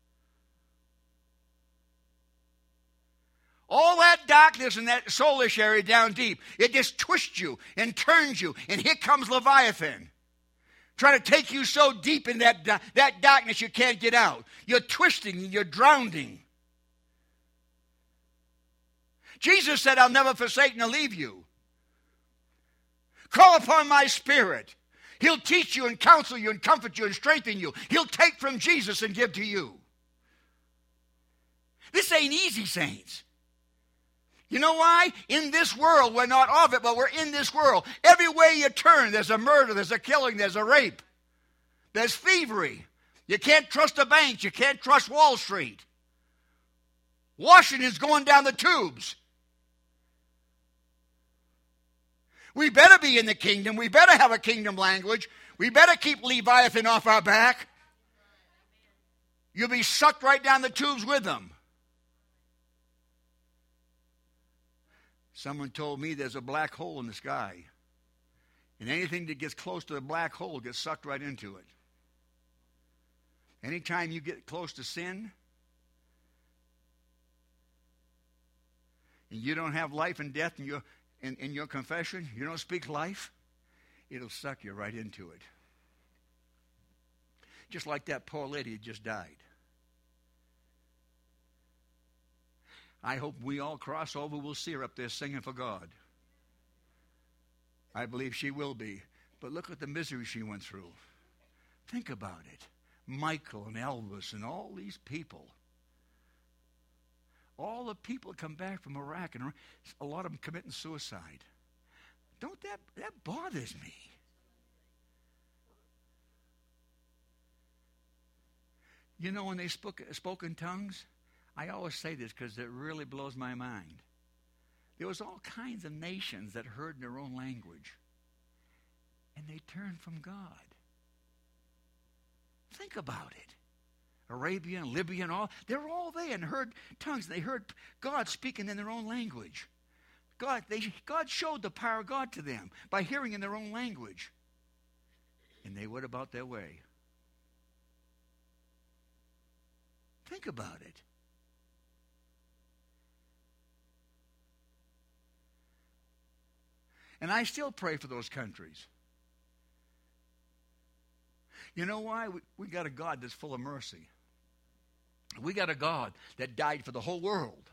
All that darkness in that soulish area down deep, it just twists you and turns you. And here comes Leviathan, trying to take you so deep in that, that darkness you can't get out. You're twisting, you're drowning. Jesus said, I'll never forsake nor leave you. Call upon my Spirit. He'll teach you and counsel you and comfort you and strengthen you. He'll take from Jesus and give to you. This ain't easy, saints. You know why? In this world, we're not of it, but we're in this world. Every way you turn, there's a murder, there's a killing, there's a rape. There's thievery. You can't trust the banks. You can't trust Wall Street. Washington's going down the tubes. We better be in the kingdom. We better have a kingdom language. We better keep Leviathan off our back. You'll be sucked right down the tubes with them. Someone told me there's a black hole in the sky. And anything that gets close to the black hole gets sucked right into it. Anytime you get close to sin, and you don't have life and death in your, in, in your confession, you don't speak life, it'll suck you right into it. Just like that poor lady who just died. I hope we all cross over, we'll see her up there singing for God. I believe she will be. But look at the misery she went through. Think about it. Michael and Elvis and all these people. All the people come back from Iraq, and a lot of them committing suicide. Don't that, that bothers me. You know, when they spoke, spoke in tongues, I always say this because it really blows my mind. There was all kinds of nations that heard in their own language, and they turned from God. Think about it. Arabian, Libyan, all, they're all there and heard tongues. They heard God speaking in their own language. God, they, God showed the power of God to them by hearing in their own language. And they went about their way. Think about it. And I still pray for those countries. You know why? We, we got a God that's full of mercy. We got a God that died for the whole world.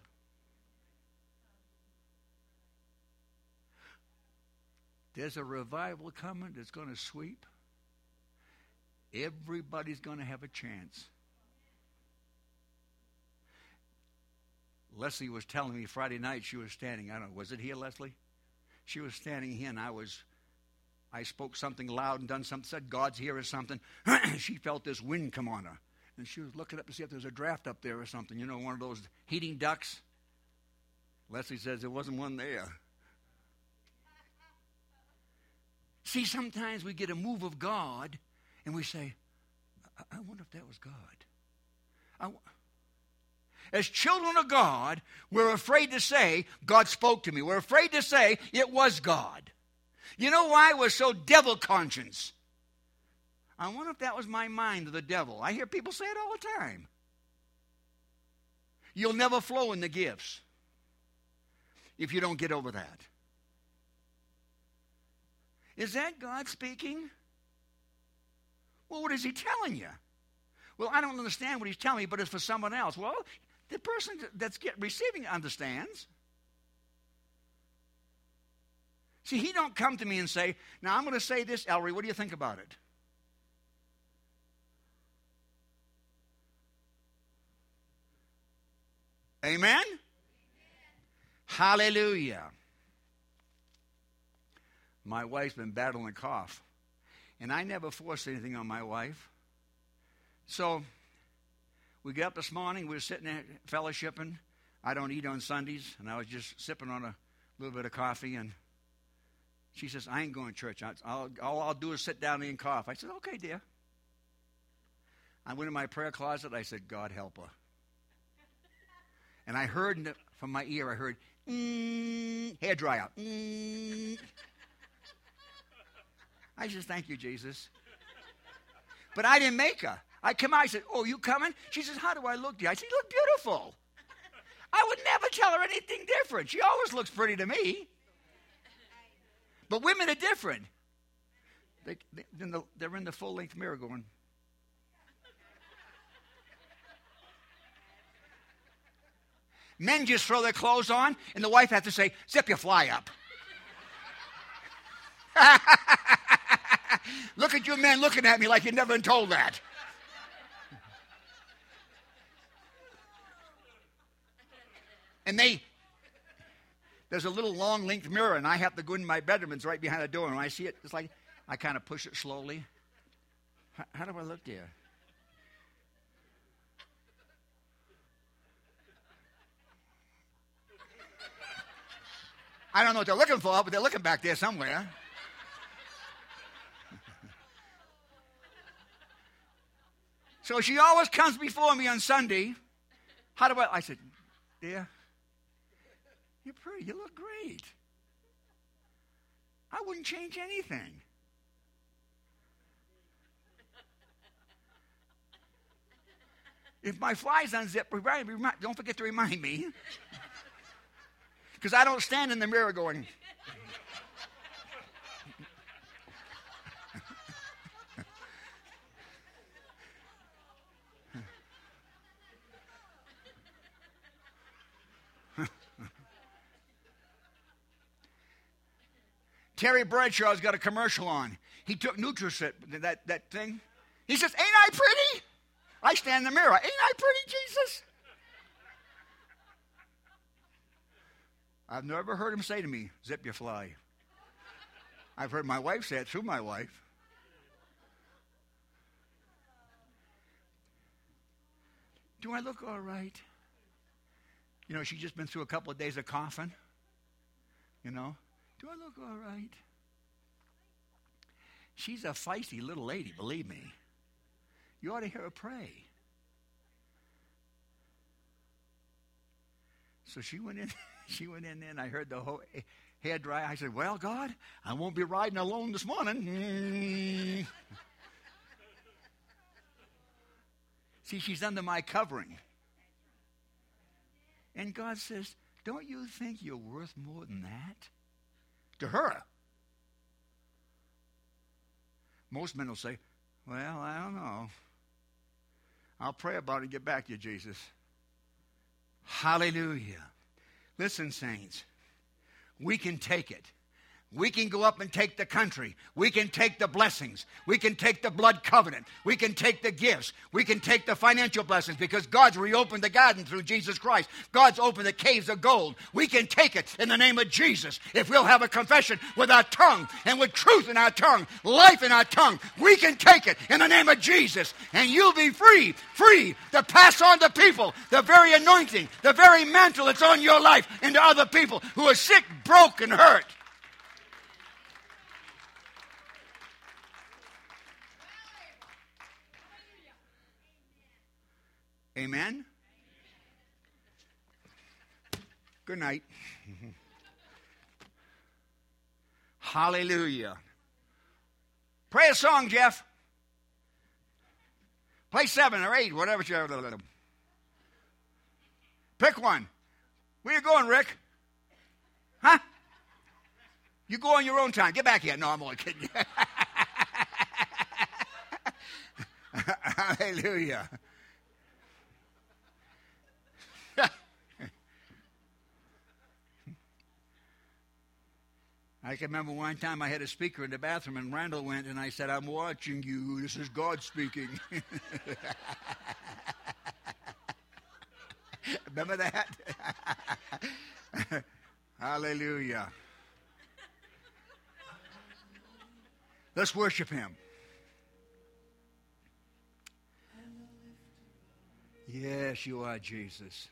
There's a revival coming that's going to sweep. Everybody's going to have a chance. Leslie was telling me Friday night she was standing, I don't know, was it here, Leslie? She was standing here, and I was, I spoke something loud and done something, said God's here or something. She felt this wind come on her. And she was looking up to see if there was a draft up there or something. You know, one of those heating ducts. Leslie says there wasn't one there. See, sometimes we get a move of God, and we say, I, I wonder if that was God. I w- As children of God, we're afraid to say, God spoke to me. We're afraid to say, it was God. You know why? We're so devil conscious. I wonder if that was my mind or the devil. I hear people say it all the time. You'll never flow in the gifts if you don't get over that. Is that God speaking? Well, what is he telling you? Well, I don't understand what he's telling me, but it's for someone else. Well, the person that's get, receiving understands. See, he don't come to me and say, now I'm going to say this, Ellery, what do you think about it? Amen? Amen? Hallelujah. My wife's been battling a cough, and I never force anything on my wife. So we got up this morning, we were sitting there fellowshipping. I don't eat on Sundays, and I was just sipping on a little bit of coffee, and she says, I ain't going to church. I'll, all I'll do is sit down and cough. I said, okay, dear. I went in my prayer closet. I said, God help her. And I heard in the, from my ear, I heard, mm, hair dry out. Mm. I said, thank you, Jesus. But I didn't make her. I come out, I said, oh, you coming? She says, how do I look to you? I said, you look beautiful. I would never tell her anything different. She always looks pretty to me. But women are different. They, they, they're, in the, they're in the full-length mirror going. Men just throw their clothes on, and the wife has to say, zip your fly up. Look at you men looking at me like you've never been told that. And they, there's a little long length mirror, and I have to go in my bedroom. It's right behind the door. And when I see it, it's like I kind of push it slowly. How, how do I look there? I don't know what they're looking for, but they're looking back there somewhere. So she always comes before me on Sunday. How do I? I said, dear, you're pretty. You look great. I wouldn't change anything. If my fly's unzipped, don't forget to remind me. Because I don't stand in the mirror going. Terry Bradshaw's got a commercial on. He took Nutrisit, that, that thing. He says, ain't I pretty? I stand in the mirror. Ain't I pretty, Jesus? I've never heard him say to me, zip your fly. I've heard my wife say it through my wife. Do I look all right? You know, she's just been through a couple of days of coughing. You know, do I look all right? She's a feisty little lady, believe me. You ought to hear her pray. So she went in. She went in there, and I heard the whole hair dry. I said, well, God, I won't be riding alone this morning. See, she's under my covering. And God says, don't you think you're worth more than that? To her. Most men will say, well, I don't know. I'll pray about it and get back to you, Jesus. Hallelujah. Listen, saints, we can take it. We can go up and take the country. We can take the blessings. We can take the blood covenant. We can take the gifts. We can take the financial blessings because God's reopened the garden through Jesus Christ. God's opened the caves of gold. We can take it in the name of Jesus. If we'll have a confession with our tongue and with truth in our tongue, life in our tongue, we can take it in the name of Jesus. And you'll be free, free to pass on to people the very anointing, the very mantle that's on your life and to other people who are sick, broke, and hurt. Amen? Good night. Hallelujah. Pray a song, Jeff. Play seven or eight, whatever. You Pick one. Where you going, Rick? Huh? You go on your own time. Get back here. No, I'm only kidding. Hallelujah. I can remember one time I had a speaker in the bathroom and Randall went and I said, I'm watching you. This is God speaking. Remember that? Hallelujah. Let's worship him. Yes, you are, Jesus.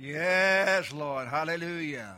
Yes, Lord. Hallelujah.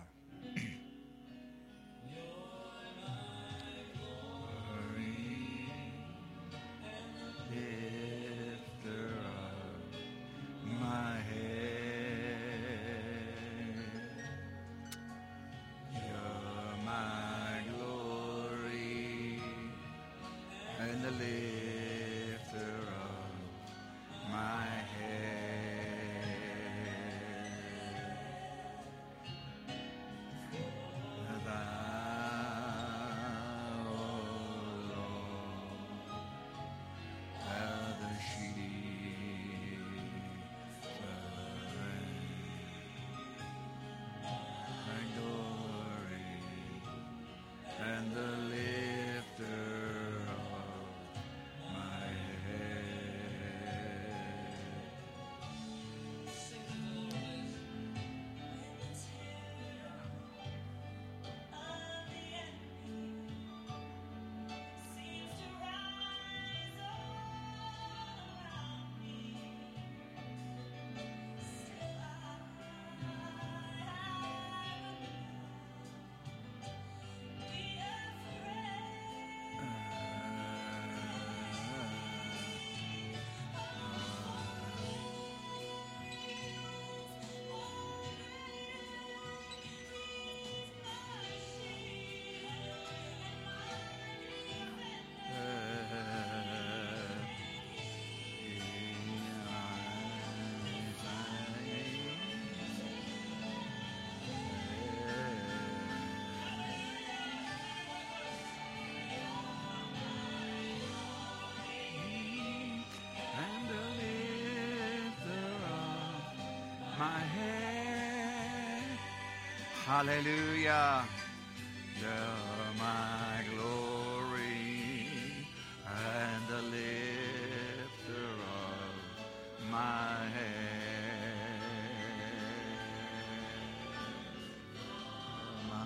Hallelujah. You're my glory and the lifter of my head. My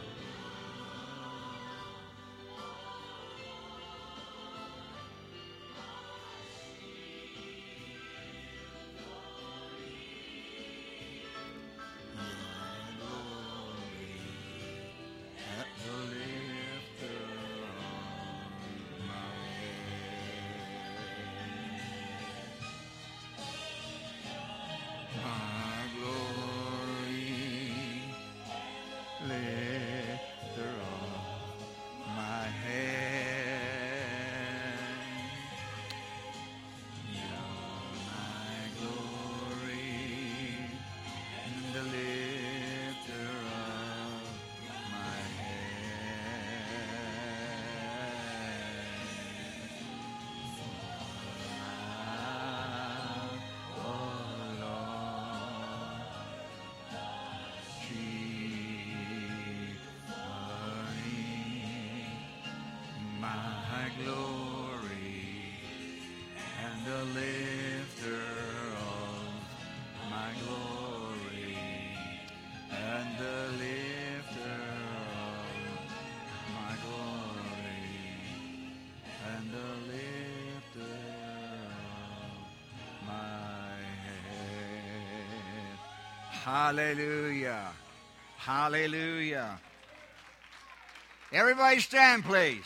Hallelujah. Hallelujah. Everybody stand, please.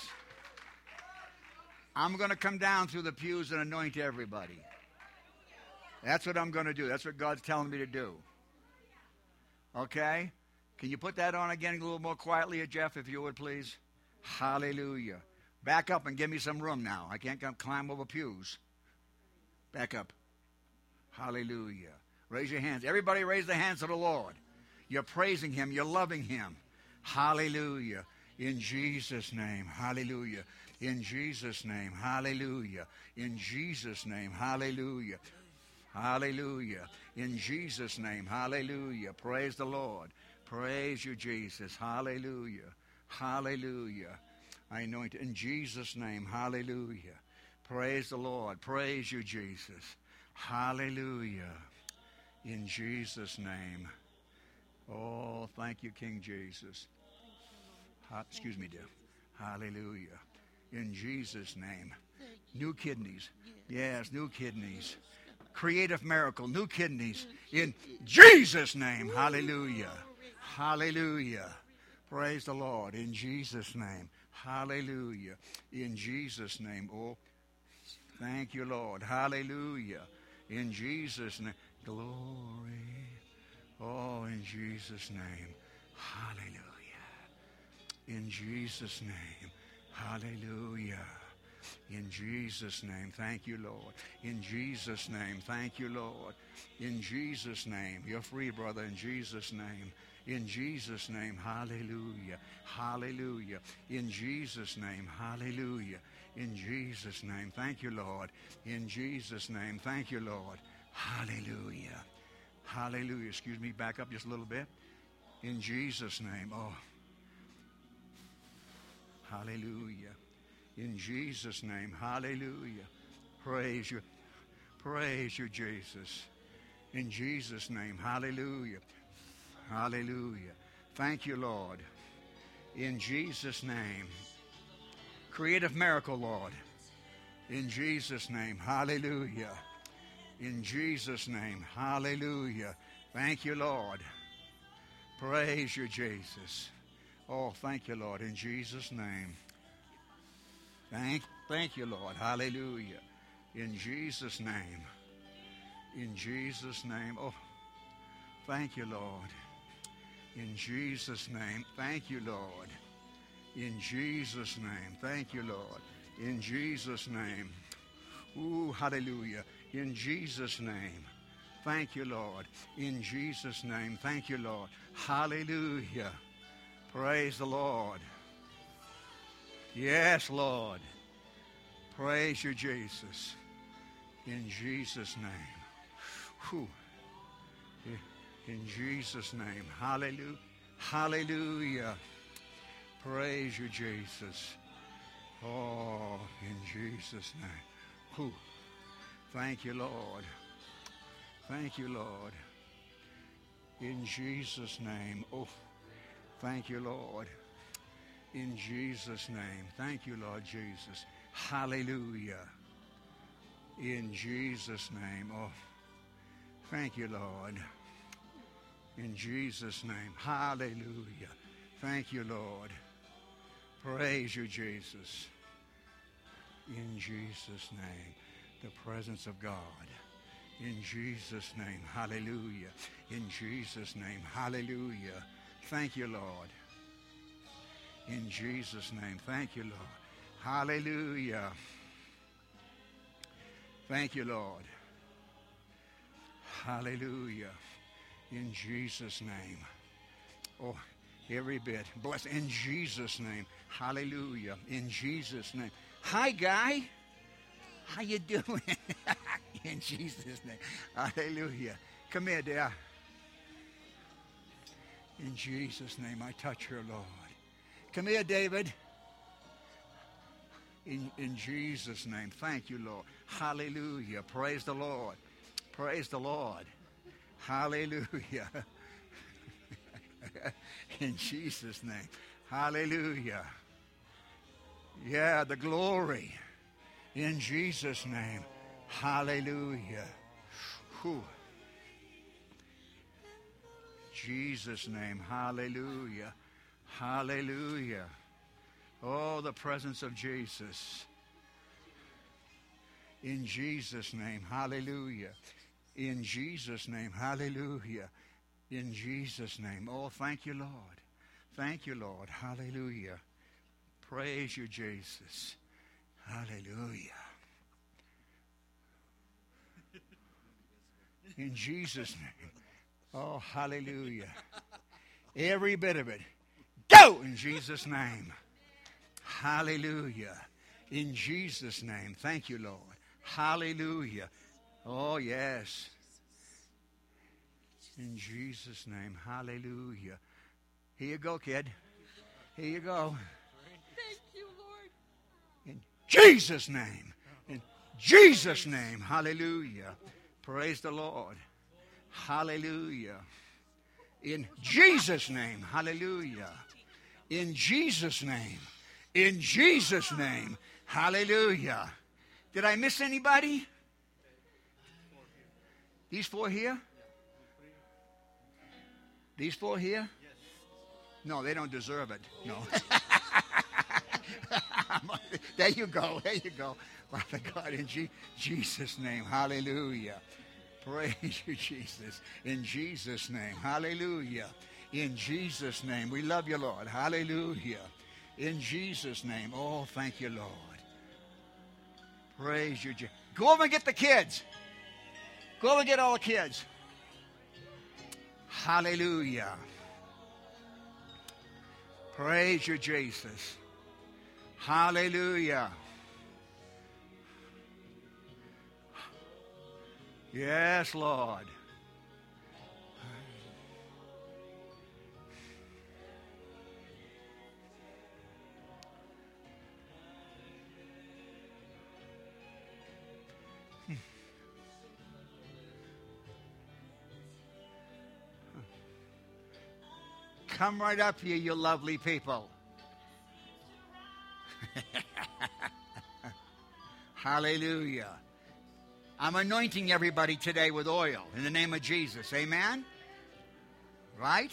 I'm going to come down through the pews and anoint everybody. That's what I'm going to do. That's what God's telling me to do. Okay? Can you put that on again a little more quietly, Jeff, if you would, please? Hallelujah. Back up and give me some room now. I can't come climb over pews. Back up. Hallelujah. Raise your hands. Everybody raise their hands to the Lord. You're praising Him. You're loving Him. Hallelujah. In Jesus' name. Hallelujah. In Jesus' name. Hallelujah. In Jesus' name. Hallelujah. Hallelujah. In Jesus' name. Hallelujah. Praise the Lord. Praise you, Jesus. Hallelujah. Hallelujah. I anoint in Jesus' name. Hallelujah. Praise the Lord. Praise you, Jesus. Hallelujah. In Jesus' name. Oh, thank you, King Jesus. Ha- excuse me, dear. Hallelujah. In Jesus' name. New kidneys. Yes, new kidneys. creative miracle, new kidneys in Jesus' name. Hallelujah. Hallelujah. Praise the Lord. In Jesus' name. Hallelujah. In Jesus' name. Oh, thank you, Lord. Hallelujah. In Jesus' name. Glory. Oh, in Jesus' name. Hallelujah. In Jesus' name. Hallelujah. In Jesus' name. Thank you, Lord. In Jesus' name. Thank you, Lord. In Jesus' name. You're free, brother. In Jesus' name. In Jesus' name. Hallelujah. Hallelujah. In Jesus' name. Hallelujah. In Jesus' name. Thank you, Lord. In Jesus' name. Thank you, Lord. Hallelujah. Hallelujah. Excuse me, back up just a little bit. In Jesus' name. Oh. Hallelujah. In Jesus' name. Hallelujah. Praise you. Praise you, Jesus. In Jesus' name. Hallelujah. Hallelujah. Thank you, Lord. In Jesus' name. Creative miracle, Lord. In Jesus' name. Hallelujah. In Jesus' name. Hallelujah. Thank you, Lord. Praise you, Jesus. Oh, thank you, Lord. In Jesus' name. Thank, thank you, Lord. Hallelujah. In Jesus' name. In Jesus' name. Oh, thank you, Lord. In Jesus' name. Thank you, Lord. In Jesus' name. Thank you, Lord. In Jesus' name. Ooh, hallelujah. In Jesus' name. Thank you, Lord. In Jesus' name. Thank you, Lord. Hallelujah. Praise the Lord. Yes, Lord. Praise you, Jesus. In Jesus' name. Whew. In Jesus' name. Hallelujah. Hallelujah. Praise you, Jesus. Oh, in Jesus' name. Whew. Thank you, Lord. Thank you, Lord. In Jesus' name. Oh, thank you, Lord. In Jesus' name. Thank you, Lord Jesus. Hallelujah. In Jesus' name. Oh, thank you, Lord. In Jesus' name. Hallelujah. Thank you, Lord. Praise you, Jesus. In Jesus' name. The presence of God. In Jesus' name. Hallelujah. In Jesus' name. Hallelujah. Thank you, Lord. In Jesus' name. Thank you, Lord. Hallelujah. Thank you, Lord. Hallelujah. In Jesus' name. Oh, every bit. Bless in Jesus' name. Hallelujah. In Jesus' name. Hi, Guy. How you doing? In Jesus' name. Hallelujah. Come here, dear. In Jesus' name, I touch her, Lord. Come here, David. In, in Jesus' name. Thank you, Lord. Hallelujah. Praise the Lord. Praise the Lord. Hallelujah. In Jesus' name. Hallelujah. Yeah, the glory. In Jesus' name. Hallelujah. Whew. Jesus' name. Hallelujah. Hallelujah. Oh, the presence of Jesus. In Jesus' name. Hallelujah. In Jesus' name. Hallelujah. In Jesus' name. Oh, thank you, Lord. Thank you, Lord. Hallelujah. Praise you, Jesus. Hallelujah. In Jesus' name. Oh, hallelujah. Every bit of it. Go in Jesus' name. Hallelujah. In Jesus' name. Thank you, Lord. Hallelujah. Oh, yes. In Jesus' name. Hallelujah. Here you go, kid. Here you go. Thank you, Lord. In Jesus' name. In Jesus' name. Hallelujah. Praise the Lord. Hallelujah. In Jesus' name. Hallelujah. In Jesus' name. In Jesus' name. Hallelujah. Did I miss anybody? These four here? These four here? No, they don't deserve it. No. There you go. There you go. Father God, in G- Jesus' name, hallelujah. Praise you, Jesus. In Jesus' name, hallelujah. In Jesus' name, we love you, Lord. Hallelujah. In Jesus' name, oh, thank you, Lord. Praise you, Jesus. Go over and get the kids. Go over and get all the kids. Hallelujah. Praise you, Jesus. Hallelujah. Yes, Lord. Come right up here, you lovely people. Hallelujah. I'm anointing everybody today with oil in the name of Jesus. Amen? Right?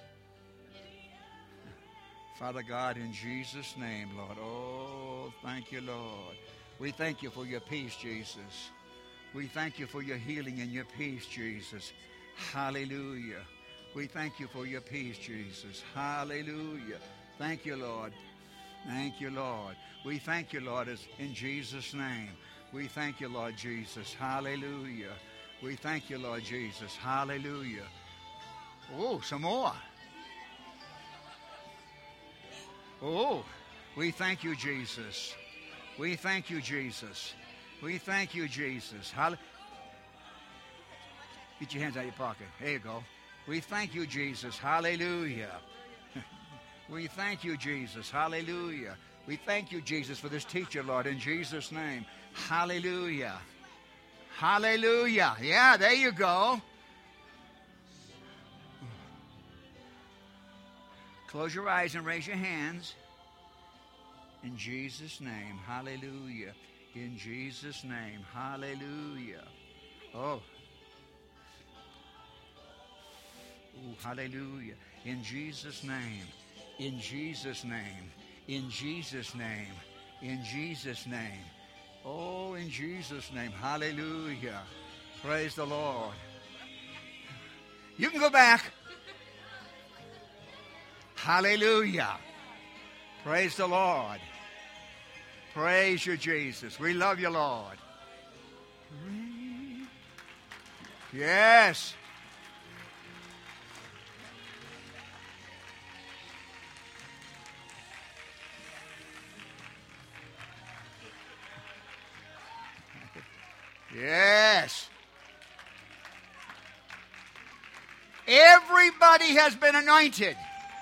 Father God, in Jesus' name, Lord. Oh, thank you, Lord. We thank you for your peace, Jesus. We thank you for your healing and your peace, Jesus. Hallelujah. We thank you for your peace, Jesus. Hallelujah. Thank you, Lord. Thank you, Lord. We thank you, Lord, in Jesus' name. We thank you, Lord Jesus. Hallelujah. We thank you, Lord Jesus. Hallelujah. Oh, some more. Oh, we thank you, Jesus. We thank you, Jesus. We thank you, Jesus. Hall- Get your hands out of your pocket. There you go. We thank you, Jesus. Hallelujah. We thank you, Jesus. Hallelujah. We thank you, Jesus, for this teacher, Lord, in Jesus' name. Hallelujah. Hallelujah. Yeah, there you go. Close your eyes and raise your hands. In Jesus' name. Hallelujah. In Jesus' name. Hallelujah. Oh. Ooh, hallelujah. In Jesus' name. In Jesus' name. In Jesus' name. In Jesus' name. Oh, in Jesus' name. Hallelujah. Praise the Lord. You can go back. Hallelujah. Praise the Lord. Praise you, Jesus. We love you, Lord. Yes. Yes. Everybody has been anointed.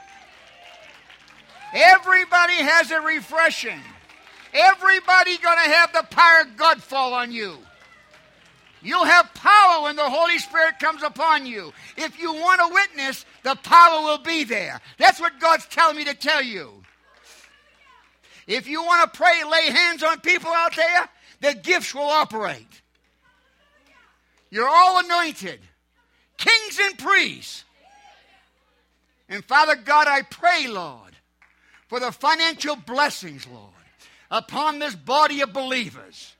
Everybody has a refreshing. Everybody going to have the power of God fall on you. You'll have power when the Holy Spirit comes upon you. If you want to witness, the power will be there. That's what God's telling me to tell you. If you want to pray, lay hands on people out there, the gifts will operate. You're all anointed, kings and priests. And Father God, I pray, Lord, for the financial blessings, Lord, upon this body of believers.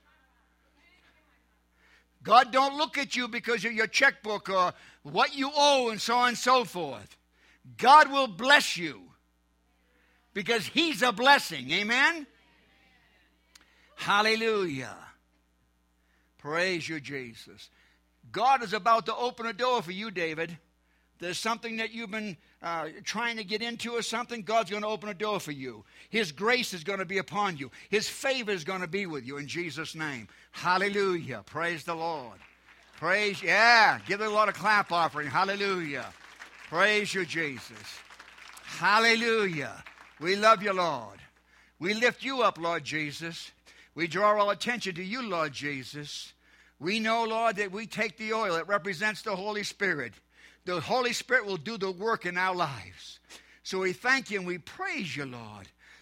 God don't look at you because of your checkbook or what you owe and so on and so forth. God will bless you because He's a blessing. Amen? Hallelujah. Praise you, Jesus. God is about to open a door for you, David. There's something that you've been uh, trying to get into or something. God's going to open a door for you. His grace is going to be upon you. His favor is going to be with you in Jesus' name. Hallelujah. Praise the Lord. Praise, yeah. Give the Lord a clap offering. Hallelujah. Praise you, Jesus. Hallelujah. We love you, Lord. We lift you up, Lord Jesus. We draw all attention to you, Lord Jesus. We know, Lord, that we take the oil. It represents the Holy Spirit. The Holy Spirit will do the work in our lives. So we thank you and we praise you, Lord,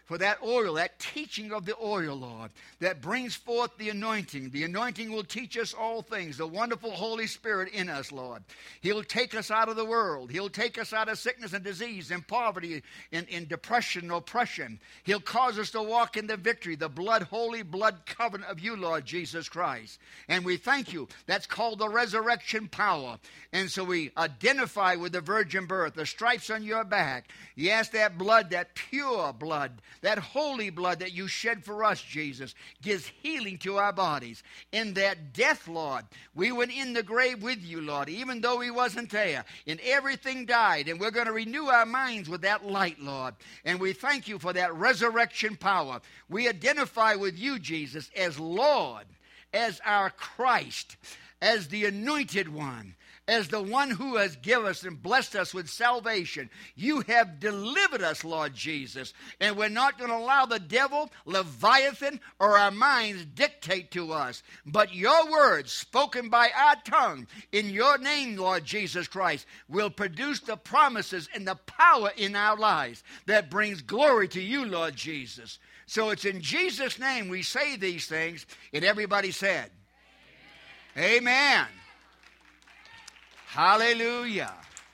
for that oil, that teaching of the oil, Lord, that brings forth the anointing. The anointing will teach us all things, the wonderful Holy Spirit in us, Lord. He'll take us out of the world. He'll take us out of sickness and disease and poverty and, and depression and oppression. He'll cause us to walk in the victory, the blood, holy blood covenant of you, Lord Jesus Christ. And we thank you. That's called the resurrection power. And so we identify with the virgin birth, the stripes on your back. Yes, that blood, that pure blood, that holy blood that you shed for us, Jesus, gives healing to our bodies. In that death, Lord, we went in the grave with you, Lord, even though we wasn't there. And everything died. And we're going to renew our minds with that light, Lord. And we thank you for that resurrection power. We identify with you, Jesus, as Lord, as our Christ, as the anointed one, as the one who has given us and blessed us with salvation. You have delivered us, Lord Jesus. And we're not going to allow the devil, Leviathan, or our minds dictate to us. But your words, spoken by our tongue, in your name, Lord Jesus Christ, will produce the promises and the power in our lives that brings glory to you, Lord Jesus. So it's in Jesus' name we say these things, and everybody said, Amen. Amen. Hallelujah.